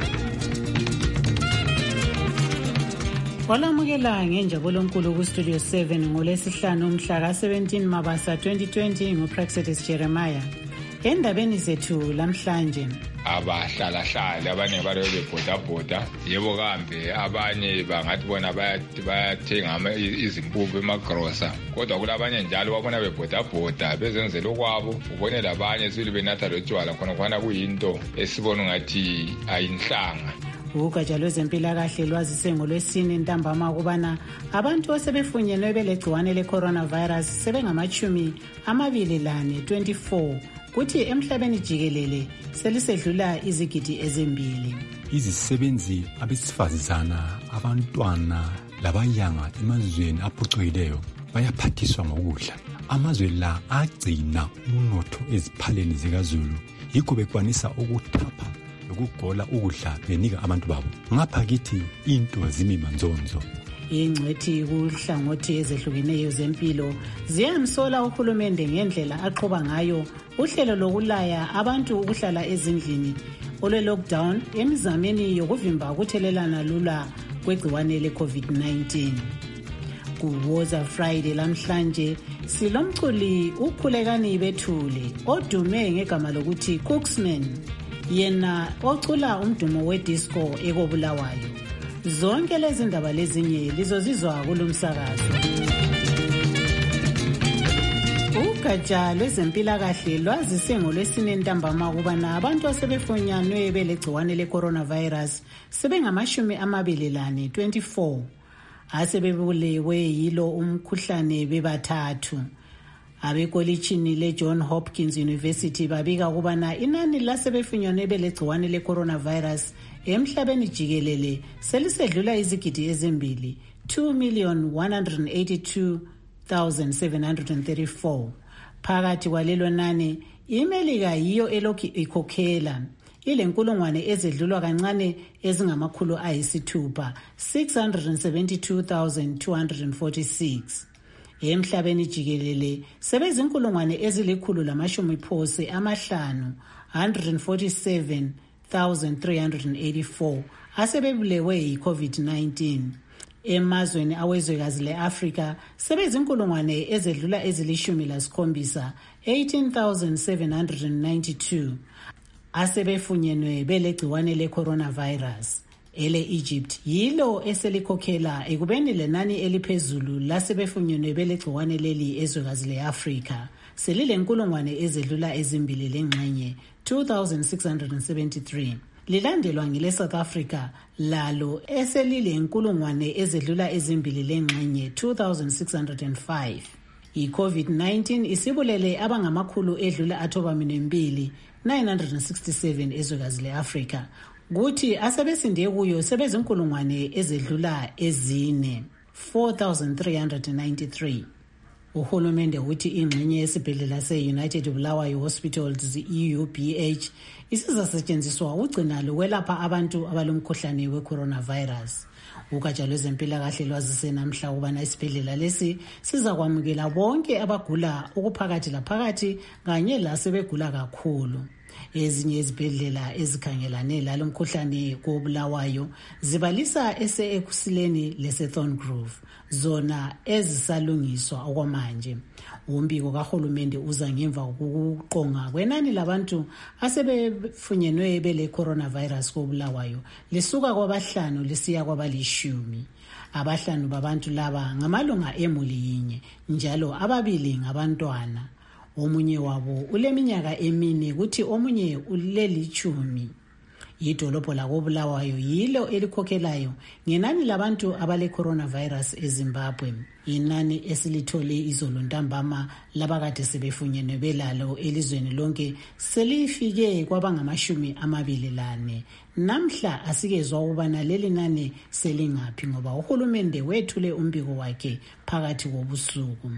Kwalamukela ngenjabulo enkulu ku-Studio seven ngolesihlanu umhla ka-seventeen Mabasa twenty twenty nguPraxedis Jeremiah. Endabeni zethu lamhlanje, abahlalahlale abanye balobe bebhodabhoda yebo kambe abanye bangathi bona bayathenga izimpupu emagrosa kodwa kulabanye njalo babona bebhodabhoda bezenzela okwabo ubone labanye sibili benatha lotshwala khona khona kuyinto esibona ngathi ayinhlanga. Ugatsha lwezempilakahle lwazise ngolwesine ntambama ukubana abantu asebefunyenwe belegciwane le-coronavirus sebengamachumi amabili lane twenty-four kuthi emhlabeni jikelele selisedlula izigidi ezimbili. Izisebenzi abesifazana, abantwana labayanga emazweni aphucukileyo bayaphathiswa ngokudla. Amazwe la agcina umnotho eziphaleni zikaZulu yikho bekwanisa ukuthapha lokugola ukudla benika abantu babo. Ngapha kithi into zimimanzonzo. Ingcwethi kuhlangothi ezehlukeneyo zempilo ziyamsola uhulumende ngendlela aqhuba ngayo uhlelo lokulaya abantu ukuhlala ezindlini olwe-lockdown emizameni yokuvimba ukuthelelana lula kwegciwane le-COVID nineteen. Kuwoza Friday lamhlanje silomculi ukhulekani Bethule odume ngegama lokuthi Cooksman, yena ocula umdumo wedisco ekobulawayo. Zonke lezi ndaba lezinye lizozizwa kulomsakazo. Ugatsha lwezempilakahle lwazise ngolwesine ntambama ukubana abantu asebefunyanwe belegciwane le-coronavirus sebengamashumi amabili lane twenty-four asebebulewe yilo umkhuhlane bebathathu. Abekolitshini le-John Hopkins University babika ukubana inani lasebefunyanwe belegciwane le-coronavirus emhlabeni jikelele selisedlula izigidi ezimbili, two million one hundred eighty-two thousand seven hundred thirty-four. Phakathi kwalelo nani iMelika yiyo elokhu ikhokhela ilenkulungwane ezedlulwa kancane ezingamakhulu ayisithupha, six hundred seventy-two thousand two hundred forty-six. Emhlabeni jikelele sebezinkulungwane ezilikhulu lamashumi phose amahlanu, one hundred forty-seven thousand three hundred eighty-four asebebulewe yi-COVID nineteen. Emazweni awezwekazi le-Afrika sebezinkulungwane ezedlula ezilishumi lasikhombisa, eighteen thousand seven hundred ninety-two asebefunyenwe belegciwane le-coronavirus. Ele-Egypt yilo eselikhokhela ekubeni lenani eliphezulu lasebefunyenwe belegciwane leli ezwekazi le-Afrika selile nkulungwane ezedlula ezimbili lengxenye, two thousand six hundred seventy-three. Lilandelwa ngile South Africa lalo eselile nkulungwane ezedlula ezimbili lengxenye, two thousand six hundred five. I-COVID nineteen isibulele abangamakhulu edlula athobamine mbili, nine hundred sixty-seven ezwekazi le-Afrika. Kuthi asebesinde kuyo sebezinkulungwane ezedlula ezine, four thousand three hundred ninety-three. Uhulumende uthi ingxenye yesibhedlela se-United Bulawayo Hospitals I U B H isizasetshenziswa ugcina lokwelapha abantu abalomkhuhlane we-coronavirus. Ugatsha lwezempilakahle lwazise namhla ukubana isibhedlela lesi sizakwamukela bonke abagula ukuphakathi laphakathi kanye lasebegula kakhulu. Ezinye izibhedlela ezikhangelane lalo mkhuhlane kobulawayo zibalisa ese-Ekusileni lese-Thorngrove, zona ezisalungiswa okwamanje. Umbiko kahulumende uza ngemva kokuqonga kwenani labantu asebefunyenwe bele coronavirus kobulawayo lisuka kwabahlanu lisiya kwabalishumi. Abahlanu babantu laba ngamalunga emuli yinye, njalo ababili ngabantwana. Omunye wabo uleminyaka emine kuthi omunye ulelichumi. Idolobho lakobulawayo yilo elikhokhelayo ngenani labantu abale coronavirus eZimbabwe. Inani esilithole izolo ntambama labakade sebefunyenwe belalo elizweni lonke selifike kwabangamashumi amabili lane. Namhla asikezwa ukubana leli nani selingaphi ngoba uhulumende wethule umbiko wakhe phakathi kobusuku.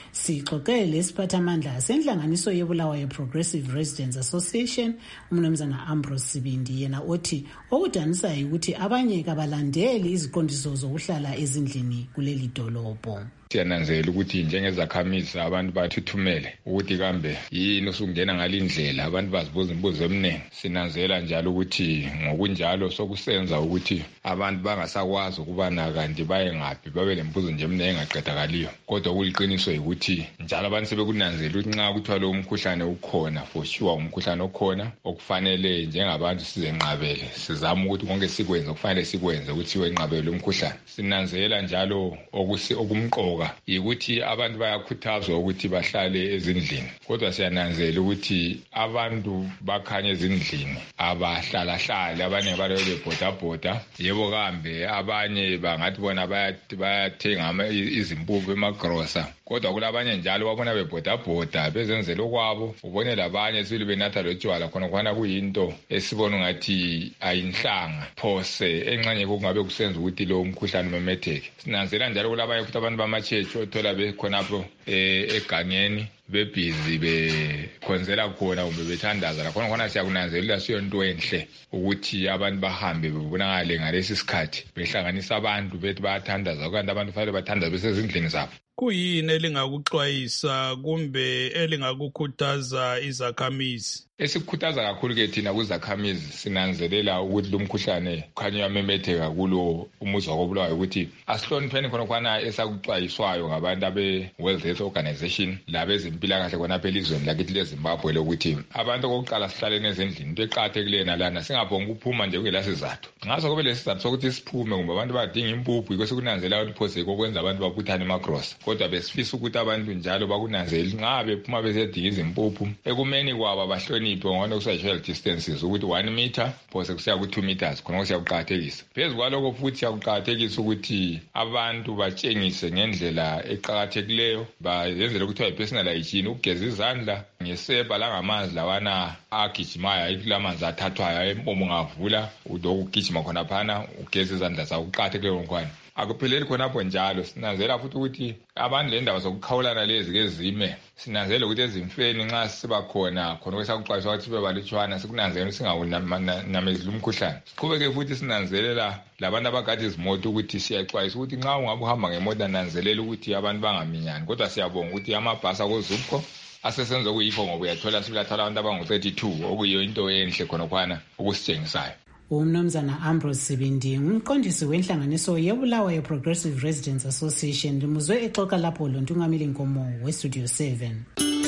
Sixoxe lesiphathamandla senhlanganiso yeBulawayo Progressive Residents Association umnumzana Ambrose Sibindi yena othi okudanisa ukuthi abanye kabalandeli iziqondiso zokuhlala ezindlini kuleli dolobho. Siyananzela ukuthi njengezakhamizi abantu bathuthumele ukuthi kambe yini usungena ngalindlela abantu bazibuza imibuzo eminingi. Sinanzela njalo ukuthi ngokunjalo sokusenza ukuthi abantu bangasakwazi ukubana kanti baye ngaphi babe lembuzo nje eminingi engaqedakaliyo. Kodwa kuliqiniso ukuthi njalo abantu sebekunanzela ukuthi nxa kuthiwa lo mkhuhlane ukhona for sure umkhuhlane okhona okufanele njengabantu sizenqabele sizama ukuthi konke sikwenze okufanele sikwenze ukuthi wenqabele umkhuhlane. Sinanzela njalo okumqoka yikuthi abantu bayakhuthazwa ukuthi bahlale ezindlini, kodwa siyananzela ukuthi abantu bakhanye ezindlini abahlala hlale abanye baleyo bebhodabhoda. Yebo kambe abanye bangathi bona bayathenga izimpupu emagrosa, kodwa kulabanye njalo babona bebhodabhoda bezenzela okwabo. Ubone labanye sibili benatha lotshwala khona khona kuyinto esibona ngathi ayinhlanga phose enxanye kungabe kusenza ukuthi lo mkhuhlane umemetheke. Sinanzela njalo kulabanye futhi abantu bamachechi othola bekhonapho egangeni bebhizi bekhonzela khona kumbe bethandaza. Lakhona khona siyakunanzelela siyonto enhle ukuthi abantu bahambe bebonakale ngalesi sikhathi behlanganisa abantu bethi bayathandaza, kanti abantu kufanele bathandaza besezindlini zabo. Kuyini elingakuxwayisa kumbe elingakukhuthaza izakhamizi? Esikukhuthaza kakhulu ke thina kuzakhamizi sinanzelela ukuthi lo mkhuhlane ukhanya uyamemetheka kulo umuzi wakoBulawayo ukuthi asihlonipheni khona khona esakuxwayiswayo ngabantu abe-World Health Organization labezempilakahle khonapha elizweni lakithi leZimbabwe lokuthi abantu okokuqala sihlaleni ezindlini. Into eqakathekileyo nalana singaphongi ukuphuma nje kungelasizathu. Ngaso kube lesizathu sokuthi siphume kumbe abantu badinga impuphu yikho sekunanzela ukuthi phose kokwenza abantu babuthane emagrosa, kodwa besifisa ukuthi abantu njalo bakunanzele nxa bephuma besedinga izimpuphu ekumeni kwabo abahloniphe ngona kusocial distances ukuthi one meter phose kusiya ku two meters khona kusiyakuqakathekisa. Phezu kwalokho futhi siyakuqakathekisa ukuthi abantu batshengise ngendlela eqakathekileyo bayenzele ukuthi personal hygiene, ukugeza izandla ngesepa langamanzi lawana agijimayo ayikulamanzi athathwayo empomo ngavula udokugijima khona phana ugeza izandla zakho kuqakathekile ngokwani. Akupheleli khonapho njalo sinanzela futhi ukuthi abantu le ndaba zokukhawulana lezi ke zime. Sinanzela ukuthi ezimfeni nxa siba khona khona kwesakuxwayiswa ukuthi sibe balutshwana sikunanzela singawunamezela umkhuhlane. Siqhubeke futhi sinanzelela labantu abagade izimoto ukuthi siyaxwayisa ukuthi nxa ungabe uhamba ngemoto nanzelela ukuthi abantu bangaminyani. Kodwa siyabonga ukuthi amabhasi akozupco asesenza okuyikho ngoba uyathola sibilathola abantu abangu thirty-two okuyiyo into enhle khona khona ukusitshengisayo. Umnumzana Ambrose Sibindi umqondisi wenhlanganiso yeBulawayo Progressive Residents Association limuzwe exoxa lapho loNtungamili Nkomo weStudio seven.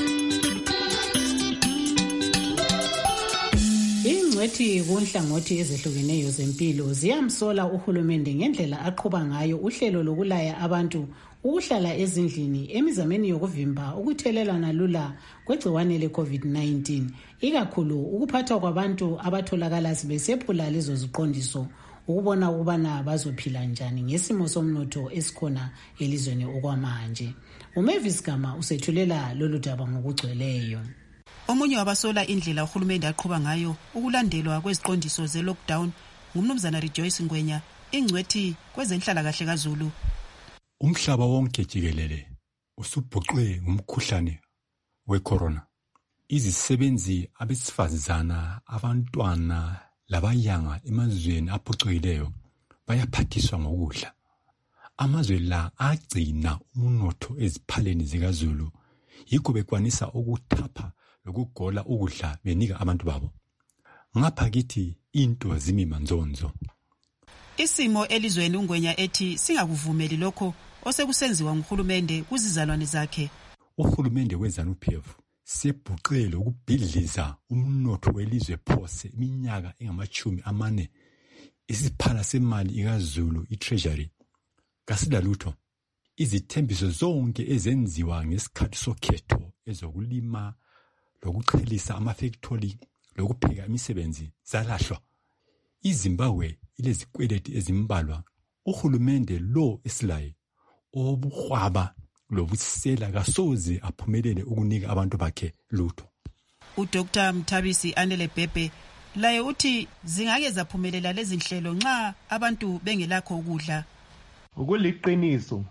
Ingcwethi kunhlangothi ezehlukeneyo zempilo ziyamsola uhulumende ngendlela aqhuba ngayo uhlelo lokulaya abantu ukuhlala ezindlini emizameni yokuvimba ukuthelelana lula kwegciwane le-COVID nineteen, ikakhulu ukuphathwa kwabantu abatholakala sebesephula lezo ziqondiso ukubona ukubana bazophila njani ngesimo somnotho esikhona elizweni okwamanje. uMavis Gama usethulela lolu daba ngokugcweleyo. Omunye wabasola indlela uhulumende aqhuba ngayo ukulandelwa kweziqondiso ze-lockdown ngumnumzana Rejoice Ngwenya, ingcwethi kwezenhlalakahle kaZulu. Umhlaba wonke jikelele usubhuqwe ngumkhuhlane wecorona. Izisebenzi abesifazana, abantwana labayanga emazweni aphucukileyo bayaphathiswa ngokudla. Amazwe la agcina umnotho eziphaleni zikaZulu, yikho bekwanisa ukuthapha lokugola ukudla benika abantu babo. Ngapha kithi into zimi manzonzo. Isimo elizweni uNgwenya ethi singakuvumeli lokho osekusenziwa nguhulumende kuzizalwane zakhe. Uhulumende weZANU-P F sebhuqele ukubhidliza umnotho welizwe phose iminyaka engamachumi amane. Isiphala semali ikaZulu iTreasury kasidalutho. Izithembiso zonke ezenziwa ngesikhathi sokhetho ezokulima lokuchelisa amafactory lokupheka imisebenzi zalahlwa. iZimbabwe ilezikweleti ezimbalwa. Uhulumende lo esilaye obuhwaba lobusela kasoze aphumelele ukunika abantu bakhe lutho. uDoctor Mthabisi Anele Bhebhe laye uthi zingake zaphumelela lezi nhlelo nxa abantu bengelakho ukudla. Ukuliqiniso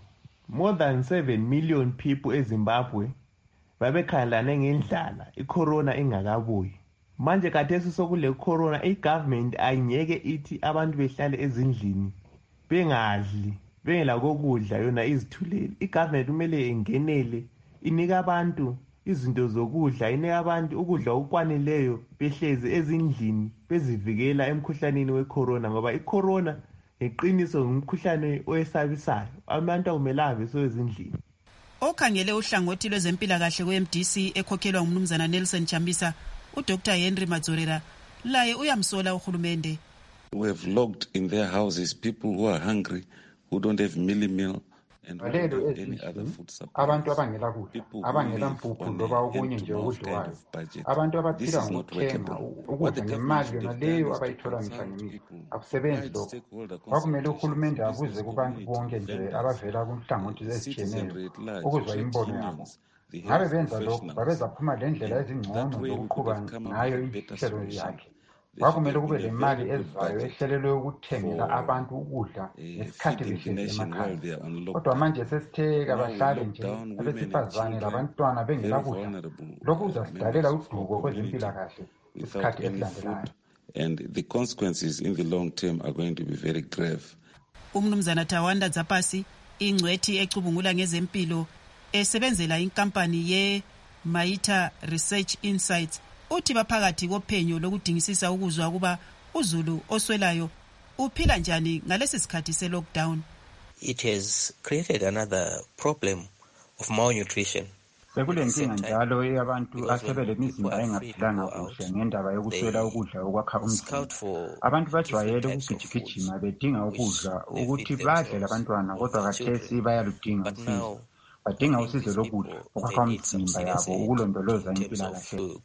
more than seven million people eZimbabwe babekhandlane ngendlala icorona ingakabuyi. Manje kathesi sokule corona igovernment ayingeke ithi abantu behlale ezindlini bengadli bengela kokudla yona izithulele. Igovernment kumele ingenele inika abantu izinto zokudla, inika abantu ukudla okwanileyo behlezi ezindlini bezivikela emkhuhlaneni wecorona ngoba icorona eqiniso ngumkhuhlane oyesabisayo. Abantu akumelanga beso ezindlini. Okhangele uhlangothi lwezempilakahle kwe-M D C ekhokhelwa ngumnumzana Nelson Chambisa, uDr Henry Madzorera laye uyamsola uhulumende. We have locked in their houses people who are hungry, who don't have mealy meal and who don't have any other food supply. Abantu abangela kudla, abangela mpuphu loba okunye nje okudliwayo. Abantu abaphila ngokuthenga ukudla ngemali yona leyo abayithola mihla ngemihla. Akusebenzi lokho. Kwakumele uhulumende abuze kubantu bonke nje abavela kunhlangothi ezitshiyeneyo ukuzwa imbono yabo. Ngabe benza lokho babezaphuma le ndlela ezingcono zokuqhuba ngayo inhlelo yakhe. Kwakumele kube le mali ezivayo ehlelelwe ukuthengela abantu ukudla ngesikhathi behlezi emakhaya. Kodwa manje sesitheka abahlali nje abesifazane labantwana bengela kudla. Lokhu kuzasidalela udubo kwezempilakahle isikhathi esilandelayo. And the consequences in the long term are going to be very grave. Umnumzana Tawanda Zapasi, ingcwethi ecubungula ngezempilo esebenzela inkampani ye Maita Research Insights, uthi baphakathi kophenyo lokudingisisa ukuzwa kuba uZulu oswelayo uphila njani ngalesi sikhathi se lockdown. It has created another problem of malnutrition. Sekulenkinga njalo eyabantu asebelemizimba engaphilanga kuhle ngendaba yokuswela ukudla okwakha umzimba. Abantu bajwayele ukugijigijima bedinga ukudla ukuthi badle labantwana, kodwa khathesi bayaludinga usizo. Badinga usizo lokudla okwakha umzimba yabo ukulondoloza impilakahle.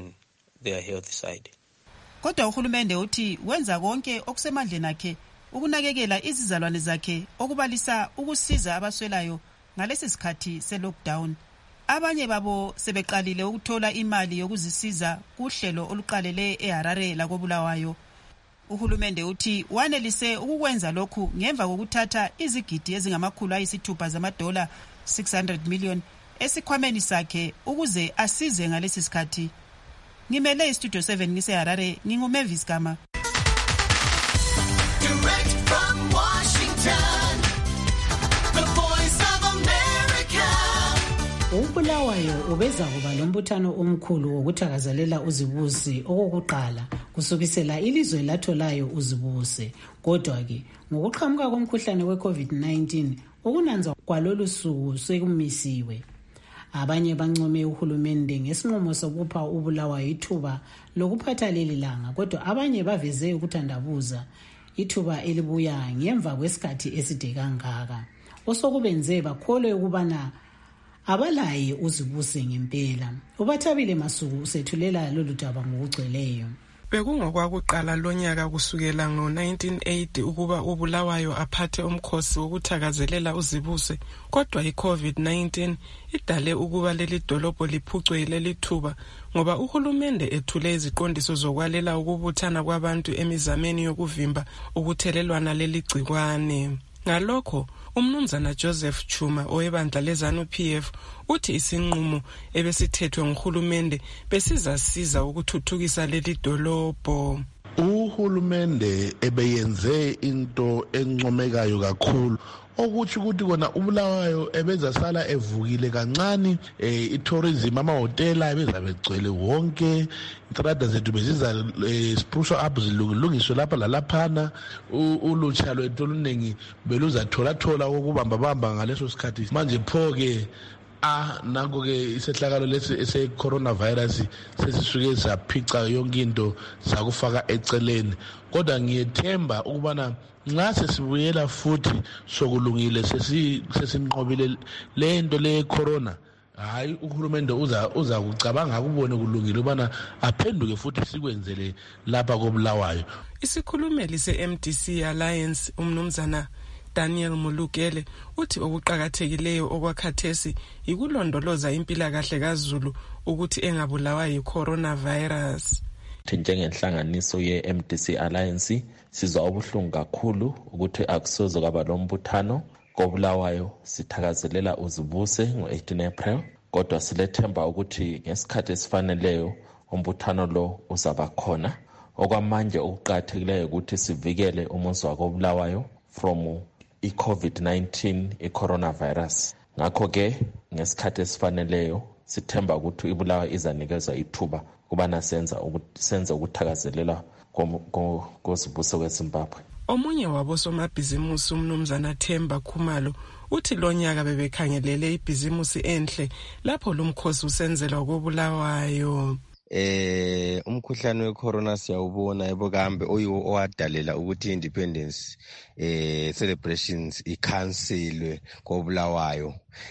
Kodwa uhulumende uthi wenza konke okusemandleni akhe ukunakekela izizalwane zakhe okubalisa ukusiza abaswelayo ngalesi sikhathi se lockdown. Abanye babo sebeqalile ukuthola imali yokuzisiza kuhlelo oluqalele eHarare lakobulawayo. Uhulumende uthi wanelise ukukwenza lokhu ngemva kokuthatha izigidi ezingamakhulu ayisithupha zamadola six hundred million esikhwameni sakhe ukuze asize ngalesi sikhathi. Ngimele iStudio seven ngiseHarare, nginguMavis Gama. Direct from Washington, the voice of America. Ubulawayo ubeza kuba lombuthano omkhulu wokuthakazelela uzibusi okokuqala kusukisela ilizwe latholayo uzibusi. Kodwa ke ngokuqhamuka komkhuhlane we-COVID nineteen ukunanza kwalolu suku sekumisiwe. Abanye bancome uhulumende ngesinqumo sokupha ubulawayo ithuba lokuphatha leli langa, kodwa abanye baveze ukuthandabuza ithuba elibuya ngemva kwesikhathi eside kangaka osokubenze bakholwe ukubana abalaye uzibuse ngempela. Ubathabile Masuku usethulela lolu daba ngokugcweleyo. Bekungokwakuqala lonyaka kusukela ngo nineteen eighty ukuba ubulawayo aphathe umkhosi wokuthakazelela uzibuse, kodwa i-COVID nineteen idale ukuba leli dolobho liphucwe leli thuba ngoba uhulumende ethule iziqondiso zokwalela ukubuthana kwabantu emizameni yokuvimba ukuthelelwana leli gcikwane. Ngalokho umnumzana Joseph Chuma owebandla leZANU P F uthi isinqumo ebesithethwe nguhulumende besizasiza ukuthuthukisa leli dolobho. Uhulumende ebeyenze into encomekayo kakhulu okuthi ukuthi kona ubulawayo ebeza sala evukile kancane, eh, itourism amahotela ebeza begcwele wonke, intrada zethu beziza spruce up zilungiswe lapha lalaphana, ulutsha lwethu oluningi beluzathola thola ukubamba bamba ngaleso sikhathi. Manje pho ke ah nango ke isehlakalo lesi ese coronavirus sesisuke saphica yonke into sakufaka eceleni, kodwa ngiyethemba ukubana nxa sesibuyela futhi sokulungile sesinqobile le nto le corona, hayi uhulumende uza uza kucabanga kubone kulungile ubana aphenduke futhi sikwenzele lapha kobulawayo. Isikhulumeli se-M D C Alliance umnumzana Daniel Mulukele uthi okuqhakathekileyo okwakhathesi ikulondoloza impilakahle kaZulu ukuthi engabulawa yi-coronavirus. Njengenhlanganiso ye-M D C Alliance sizwa ubuhlungu kakhulu ukuthi akusoze kwaba lombuthano kobulawayo sithakazelela uzibuse ngo-eighteen April, kodwa silethemba ukuthi ngesikhathi esifaneleyo umbuthano lo uzaba khona. Okwamanje okuqakathekileyo ukuthi sivikele umuzi wakobulawayo from i-COVID nineteen, i-coronavirus. Ngakho-ke ngesikhathi esifaneleyo sithemba ukuthi ibulawayo izanikezwa ithuba kubana senza senze ukuthakazelela kozibuso kweZimbabwe. Omunye wabosomabhizimusi umnumzana Themba Khumalo uthi lo nyaka bebekhangelele ibhizimusi enhle lapho lo mkhosi usenzelwa kobulawayo. Eh umkhuhlane wecorona siyawubona ebokambe oyiwo owadalela ukuthi independence eh celebrations ikhanselwe kobulawayo.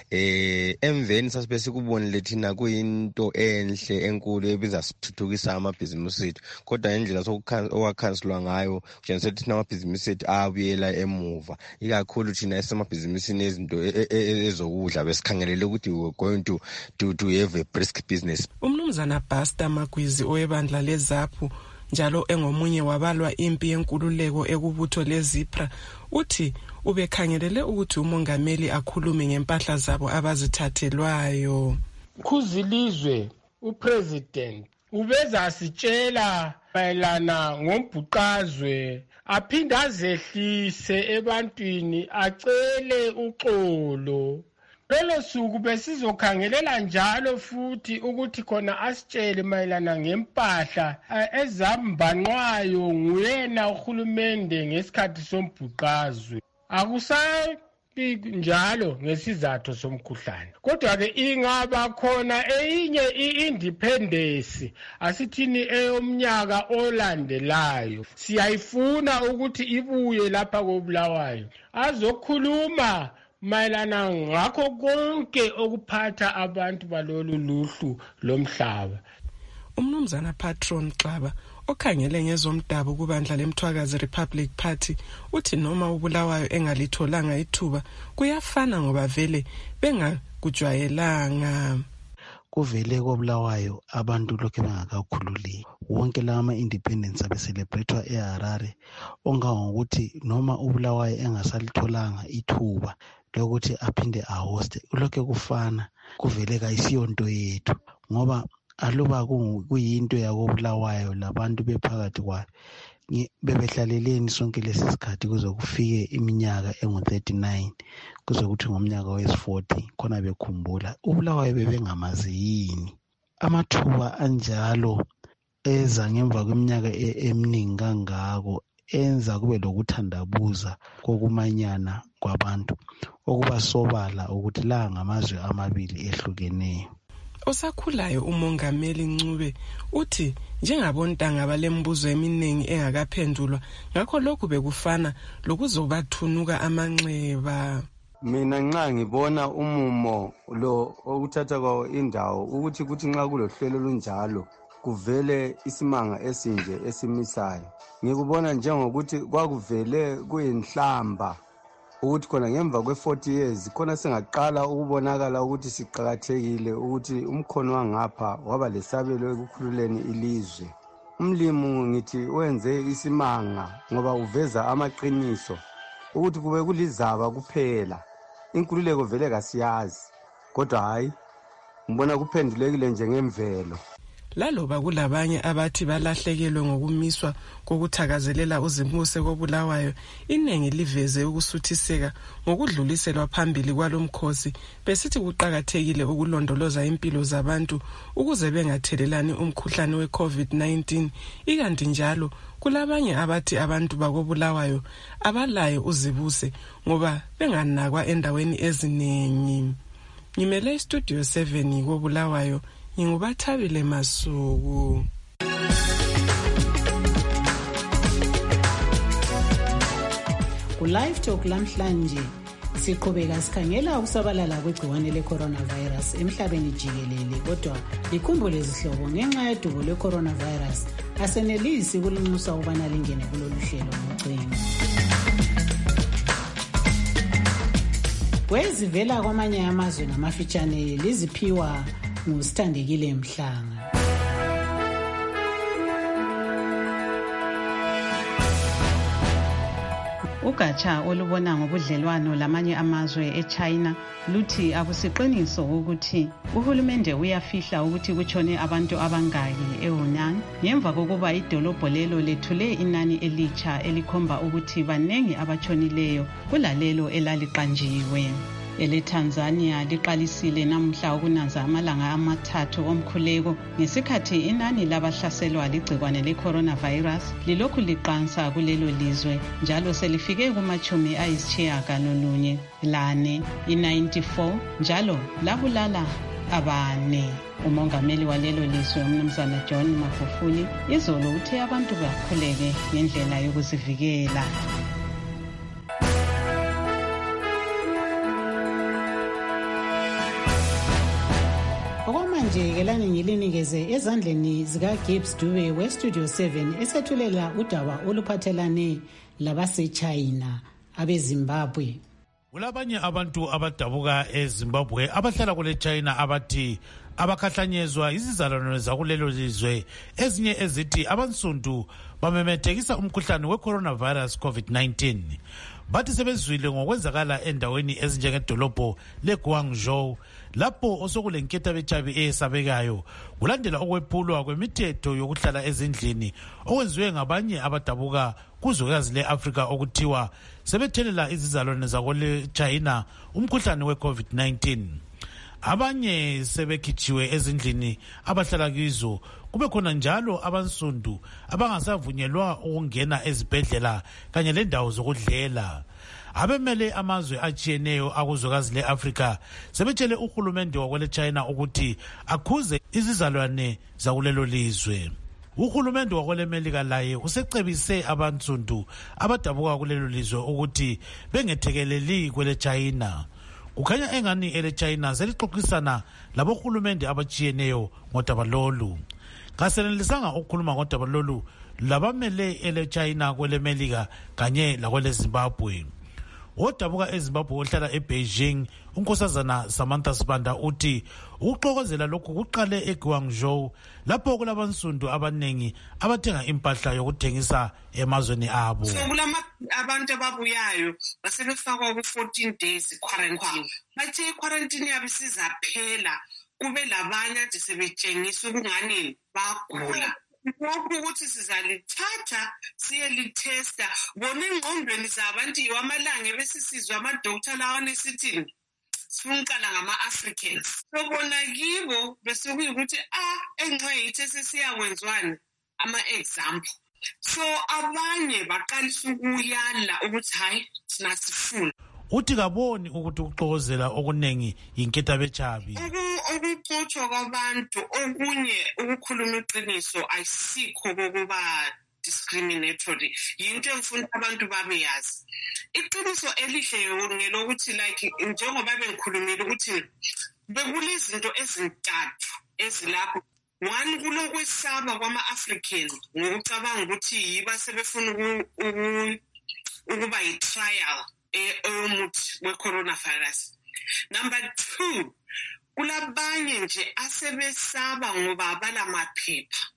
Eh emveni sasibe sikubonile thina kuyinto enhle enkulu ebiza sithuthukisa amabhizimusi ethu, kodwa indlela sokukhanselwa ngayo njengoba thina amabhizimusi ethu abuyela emuva, ikakhulu thina esamabhizimusini ezinto ezokudla besikhangelele ukuthi we going to to to have a brisk business. Umnumzana Basta Magwizi owebandla leZAPU njalo engomunye wabalwa impi yenkululeko ekubutho leZipra uthi ubekhangelele ukuthi umongameli akhulume ngempahla zabo abazithathelwayo. Khuzilizwe upresident ubeza sitshela mayelana ngombhuqazwe, aphinda azehlise ebantwini acele uxolo. Lolo suku besizokhangelela njalo futhi ukuthi khona asitshele mayelana ngempahla ezambanqwayo nguyena uhulumende ngesikhathi sombhuqazwe. Akusabi njalo ngesizathu somkhuhlane, kodwa ke ingaba khona eyinye i-independence asithini eyomnyaka olandelayo, siyayifuna ukuthi ibuye lapha kobulawayo azokhuluma mayelana ngakho konke okuphatha abantu balolu luhlu lomhlaba. Umnumzana Patron Xaba okhangele ngezomdabu kubandla leMthwakazi Republic Party uthi noma ubulawayo engalitholanga ithuba kuyafana ngoba vele bengakujwayelanga. Kuvele kobulawayo abantu lokho bengakakhululeki. Wonke lama independence abeselebratewa eHarare ongangokuthi noma ubulawayo engasalitholanga ithuba lokuthi aphinde ahoste, lokho kufana, kuvele kayisiyonto yethu ngoba aluba kuyinto yakobulawayo labantu bephakathi kwayo bebehlaleleni sonke lesisikhathi kuze kufike iminyaka engu thirty-nine kuze kuthi ngomnyaka wesi-forty khona bekhumbula ubulawayo bebengamazi yini. Amathuba anjalo eza ngemva kweminyaka eminingi kangako enza kube lokuthandabuza kokumanyana kwabantu okubasobala ukuthi la ngamazwe amabili ehlukeneyo. Osakhulayo umongameli Ncube uthi njengabontanga balembuzo eminingi engakaphendulwa, ngakho lokhu bekufana lokuzobathunuka amanxeba. Mina nxa ngibona umumo lo okuthatha kwawo indawo ukuthi kuthi nxa kulohlelo lunjalo kuvele isimanga esinje esimisayo, ngikubona njengokuthi kwakuvele kuyinhlamba ukuthi khona ngemva kwe-forty years khona singaqala ukubonakala ukuthi siqhakathekile ukuthi umkhono wangapha waba lesabelo ekukhululeni ilizwe. Umlimu ngithi wenze isimanga ngoba uveza amaqiniso ukuthi kube kulizaba kuphela, inkululeko vele kasiyazi, kodwa hayi ngibona kuphendulekile njengemvelo. Laloba kulabanye abathi balahlekelwe ngokumiswa kokuthakazelela uzimuse kobulawayo, inengi liveze ukusuthiseka ngokudluliselwa phambili kwalomkhosi besithi kuqhakathekile ukulondoloza impilo zabantu ukuze bengathelelani umkhuhlane we-COVID nineteen. Ikanti njalo kulabanye abathi abantu bakobulawayo abalaye uzibuse ngoba benganakwa endaweni eziningi. Ngimele iStudio seven kobulawayo, Ngingubathabile Masuku. Ku-Live Talk lamhlanje siqhubeka sikhangela ukusabalala kwegciwane le-coronavirus emhlabeni jikelele, kodwa likhumbule zihlobo ngenxa yedubo le-coronavirus asenelisi ukulinxusa ukubana lingene kulolu hlelo ngocingo. Kwezivela kwamanye amazwe namafitshane liziphiwa ngusithandekile Mhlanga. Ugatsha olubona ngobudlelwano lamanye amazwe eChina luthi akusiqiniso ukuthi uhulumende uyafihla ukuthi kutshone abantu abangaki eWuhan ngemva kokuba idolobho lelo lethule inani elitsha elikhomba ukuthi banengi abatshonileyo kulalelo elaliqanjiwe. EleTanzania liqalisile namuhla ukunanza amalanga amathathu omkhuleko ngesikhathi inani labahlaselwa ligcikwane le-coronavirus lilokhu liqansa kulelo lizwe njalo selifike kumachumi ayisitshiyagalolunye lane i-ninety-four njalo labulala abane. Umongameli walelo lizwe umnumzana John Magufuli izolo uthe abantu bakhuleke ngendlela yokuzivikela. Okwamanje kelani ngilinikeze ezandleni zika Gibbs Dube we Studio seven esethulela udaba oluphathelane labaseChina abeZimbabwe. Kulabanye abantu abadabuka eZimbabwe abahlala kule China abathi abakhahlanyezwa izizalwane zakulelo lizwe ezinye ezithi abansundu bamemethekisa umkhuhlane we-coronavirus COVID nineteen. Bathi sebezwile ngokwenzakala endaweni ezinjengedolobho leGuangzhou lapho osokulenketha bechabi eyesabekayo kulandela okwephulwa kwemithetho yokuhlala ezindlini okwenziwe ngabanye abadabuka kuzwekazi le-Afrika okuthiwa sebethelela izizalwane zakole China umkhuhlane we-COVID nineteen. Abanye sebekhitshiwe ezindlini abahlala kizo, kube khona njalo abansundu abangasavunyelwa ukungena ezibhedlela kanye lendawo zokudlela. Abemele amazwe atshiyeneyo akuzwekazi le-Afrika sebetshele uhulumende wakwele China ukuthi akhuze izizalwane zakulelo lizwe. Uhulumende wakwele Melika laye usecebise abansundu abadabuka kulelo lizwe ukuthi bengethekeleli kwele China. Kukhanya engani ele China selixoxisana labohulumende abatshiyeneyo ngodaba lolu. Kasenelisanga ukukhuluma ngodaba lolu labamele ele China kwele Melika kanye lakwele Zimbabwe. Odabuka eZimbabwe ohlala eBeijing unkosazana Samantha Sibanda uthi ukuxokozela lokhu kuqale eGuangzhou lapho kulabansundu abanengi abathenga impahla yokuthengisa emazweni abo. So kulama abantu ababuyayo basebefakwa ku fourteen days quarantine. Bathe quarantine yabo isizaphela kube labanye ade sebetshengisa ukungani bagula. Lokhu ukuthi sizalithatha siye litesta bona ingqondweni zabantu amalanga besisizwe ama-doctor lawa nesithini sifunqala ngama-Africans so bona kibo bese kuyikuthi ah enxa yethu sesiyawenzwani ama-example so abanye baqalisa ukuyala ukuthi hayi thina sifuna. Uthi kaboni ukuthi ukuxokozela okunengi yinketha bechabi. Ukuxoxwa kwabantu okunye ukukhuluma iqiniso ayisikho kokuba discriminatory. Yinto engifuna abantu babeyazi. Iqiniso elihle ngelokuthi like njengoba bengikhulumile ukuthi bekulezinto ezintathu ezilapho. One kulokwesaba kwama-African ngokucabanga ukuthi yiba sebefuna ukuba yi-trial eyomuthi we-coronavirus. Number two, kulabanye nje asebesaba ngoba abalamaphepha.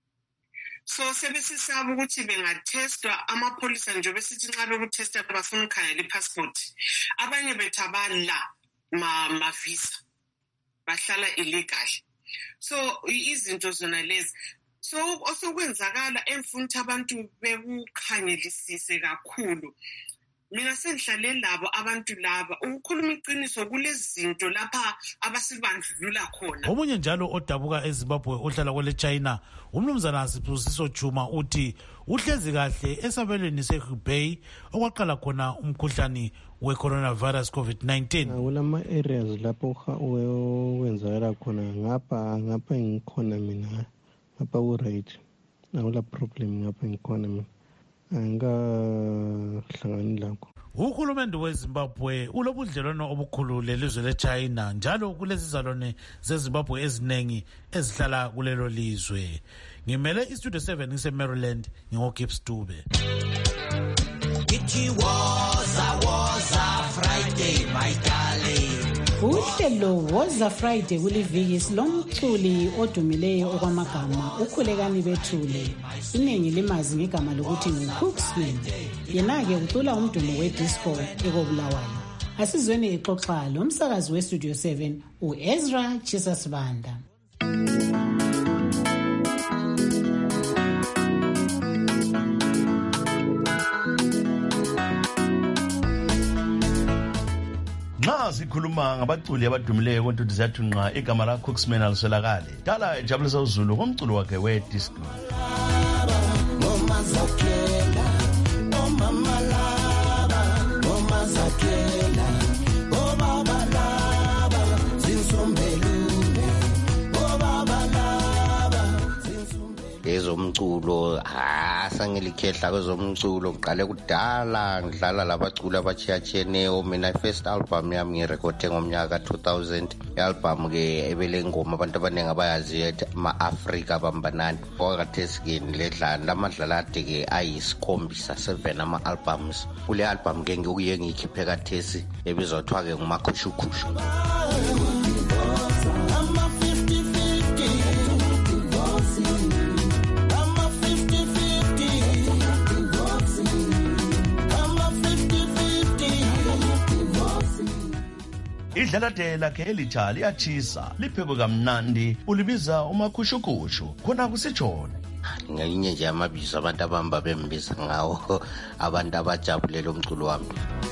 So sebesisaba ukuthi bengatestwa amapholisa nje besithi nxa bekutesta bafuna ukukhangela ipassport. Abanye bethu abala ma visa bahlala illegal. So izinto zona lezi. So osokwenzakala emfuna abantu bekukhangelisise kakhulu. Mina sengihlale labo abantu laba ukukhuluma iqiniso kulezinto lapha abasibandlulula khona. Omunye njalo odabuka eZimbabwe ohlala kwele China umnumzana Sibusiso Juma uthi uhlezi kahle esabelweni seHubei okwaqala khona umkhuhlane we-coronavirus COVID nineteen. Kulama areas lapho wenzakala khona ngapha ngapha ngikhona mina ngapha ku-right akula problem ngapha ngikhona mina. Angahlangani lakho. Uhulumende weZimbabwe ulobudlelwano obukhulu lelizwe leChina njalo kulezizalwane zeZimbabwe ezinengi ezihlala kulelo lizwe. Ngimele iStudio seven iseMaryland ngingoGibbs Dube. It was a was a Friday my darling. Uhlelo Woza Friday kuliviki silomculi odumileyo okwamagama ukhulekani bethule. Iningi limazi ngegama lokuthi nguCooksman. Yena-ke ucula umdumo wedisco ekobulawayo. Asizweni ixoxa lo msakazi weStudio seven uEzra Chisasibanda. Nxa sikhuluma ngabaculi abadumileyo kontuthi ziyathunqa igama la Cooksman aliselakale. Dala ejabulisa uZulu ngomculo wakhe wedisco. Ezomculo ha sangilikhehla kwezomculo ngiqale kudala ngidlala labaculi abachiyacheneyo. Mina first album yami ngirekhode ngomnyaka two thousand. I-album ke ebele ngoma abantu abaningi abayazi ethi ama-Afrika bambanani. Kwakathesi ke ledla lamadlalade ke ayisikhombisa seven ama-albums. Kule album ke ngikuye ngikhiphe kathesi ebizwa kuthiwa ke ngumakhushukhushu. Idlaladela ke elitsha liyachisa liphekwe kamnandi ulibiza umakhushukhushu khona kusitshona. Ngelinye nje amabizo abantu abamba bembiza ngawo abantu abajabulela umculo wami.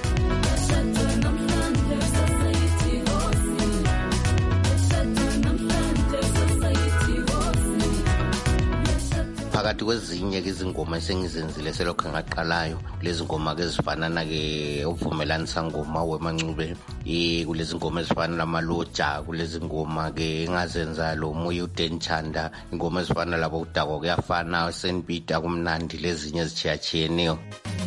Phakathi kwezinye izingoma esengizenzile selokho ngaqalayo lezi ngoma ke zifana na ke uvumelanisa ngoma weMancube eh kulezi ngoma ezifana namaloja kulezi ngoma ke engazenza lo moya uDenchanda ingoma ezifana labo udako kuyafana senbita kumnandi lezinye ezichiyachiyeneyo.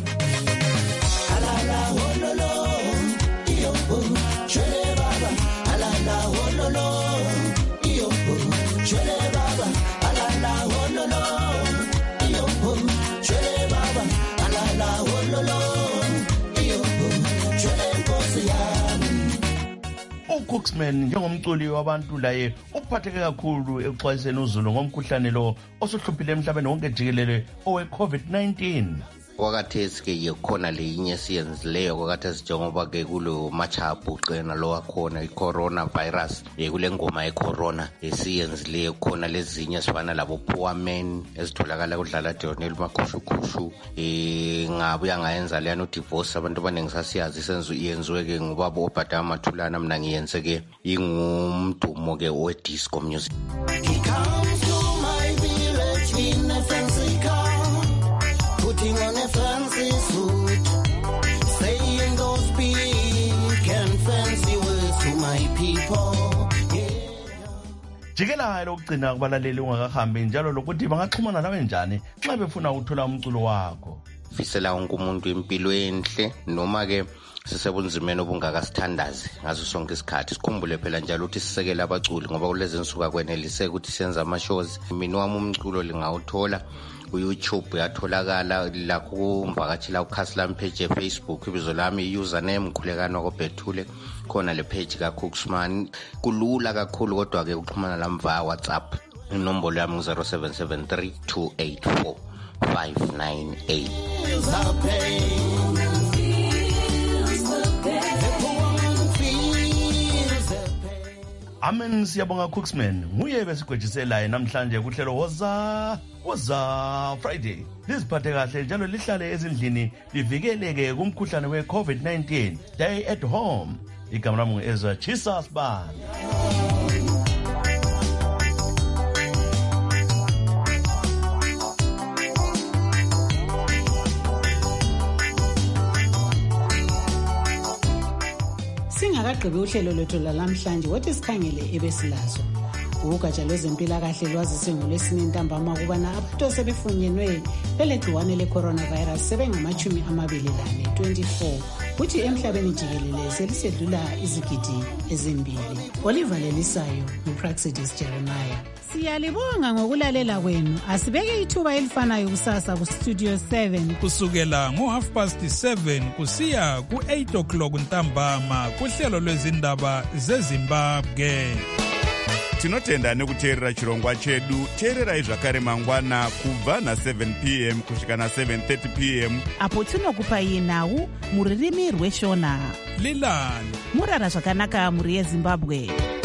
Alala hololo iyo chele baba alala hololo iyo chele baba alala hololo uCooksman njengomculi wabantu laye uphatheke kakhulu ekuxwayiseni uZulu ngomkhuhlane lo osuhluphile emhlabeni wonke jikelele owe COVID nineteen. Kwakathesi ke yikhona leyinye siyenzileyo kwakathesi njengoba ke kulo machabu qena lo wakhona icorona virus kule ngoma yecorona esiyenzileyo khona lezinye sifana labo Poor Men ezitholakala kudlala Dionel Makhushukhushu eh ngabuya ngayenza leyano divorce abantu abaningi sasiyazi senzo iyenziwe ke ngubaba obhada amathulana mina ngiyenze ke ingumdumo ke wedisco music. He comes to my village in a fancy car putting on a fancy suit, saying those big and fancy words to my people. Jikela lokugcina kubalaleli ungakahambi njalo lokuthi bangaxhumana nawe njani xa befuna ukuthola umculo wakho. Fisela wonke umuntu impilo enhle noma ke sisebunzimeni obungakasithandazi ngaso sonke isikhathi. Sikhumbule phela njalo ukuthi sisekele abaculi ngoba kulezi nsuku kweneliseke ukuthi senza ama-shows. Mina wami umculo lingawuthola ku-YouTube yatholakala la kumvakatshela ukhasi lami page ye-Facebook ibizo lami username Khulekani Wakobhethule khona le page kaCooksman. Kulula kakhulu kodwa ke uxhumana lami via WhatsApp. Inombolo yami zero seven seven three two eight four five nine eight. Amen siyabonga Cooksman nguye besigwejiselayo namhlanje kuhlelo Woza Woza Friday. Liziphathe kahle njalo lihlale ezindlini livikeleke kumkhuhlane we COVID nineteen. Stay at home. Igama lami ngu-Ezra Chisasibanda. Singakagqibi uhlelo lwethu lalamhlanje wathi sikhangele ebesilazo. Ugatsha lwezempilakahle lwazise ngolwesine ntambama ukubana abantu asebefunyenwe belegciwane le coronavirus sebengamachumi amabili lane twenty-four kuthi emhlabeni jikelele selisedlula izigidi ezimbili. Oliver Lelisayo nguPraxidis Jeremiah. Siyalibonga ngokulalela kwenu. Asibeke ithuba elifanayo kusasa ku Studio seven kusukela ngo half past seven kusiya ku eight o'clock ntambama kuhlelo lwezindaba zeZimbabwe. Tinotenda nekuteerera chirongwa chedu. Teererai zvakare mangwana kubva na seven p m kusvika na seven thirty p m apo tinokupai nhau muririmi rweshona. Lilani murara zvakanaka muri yeZimbabwe.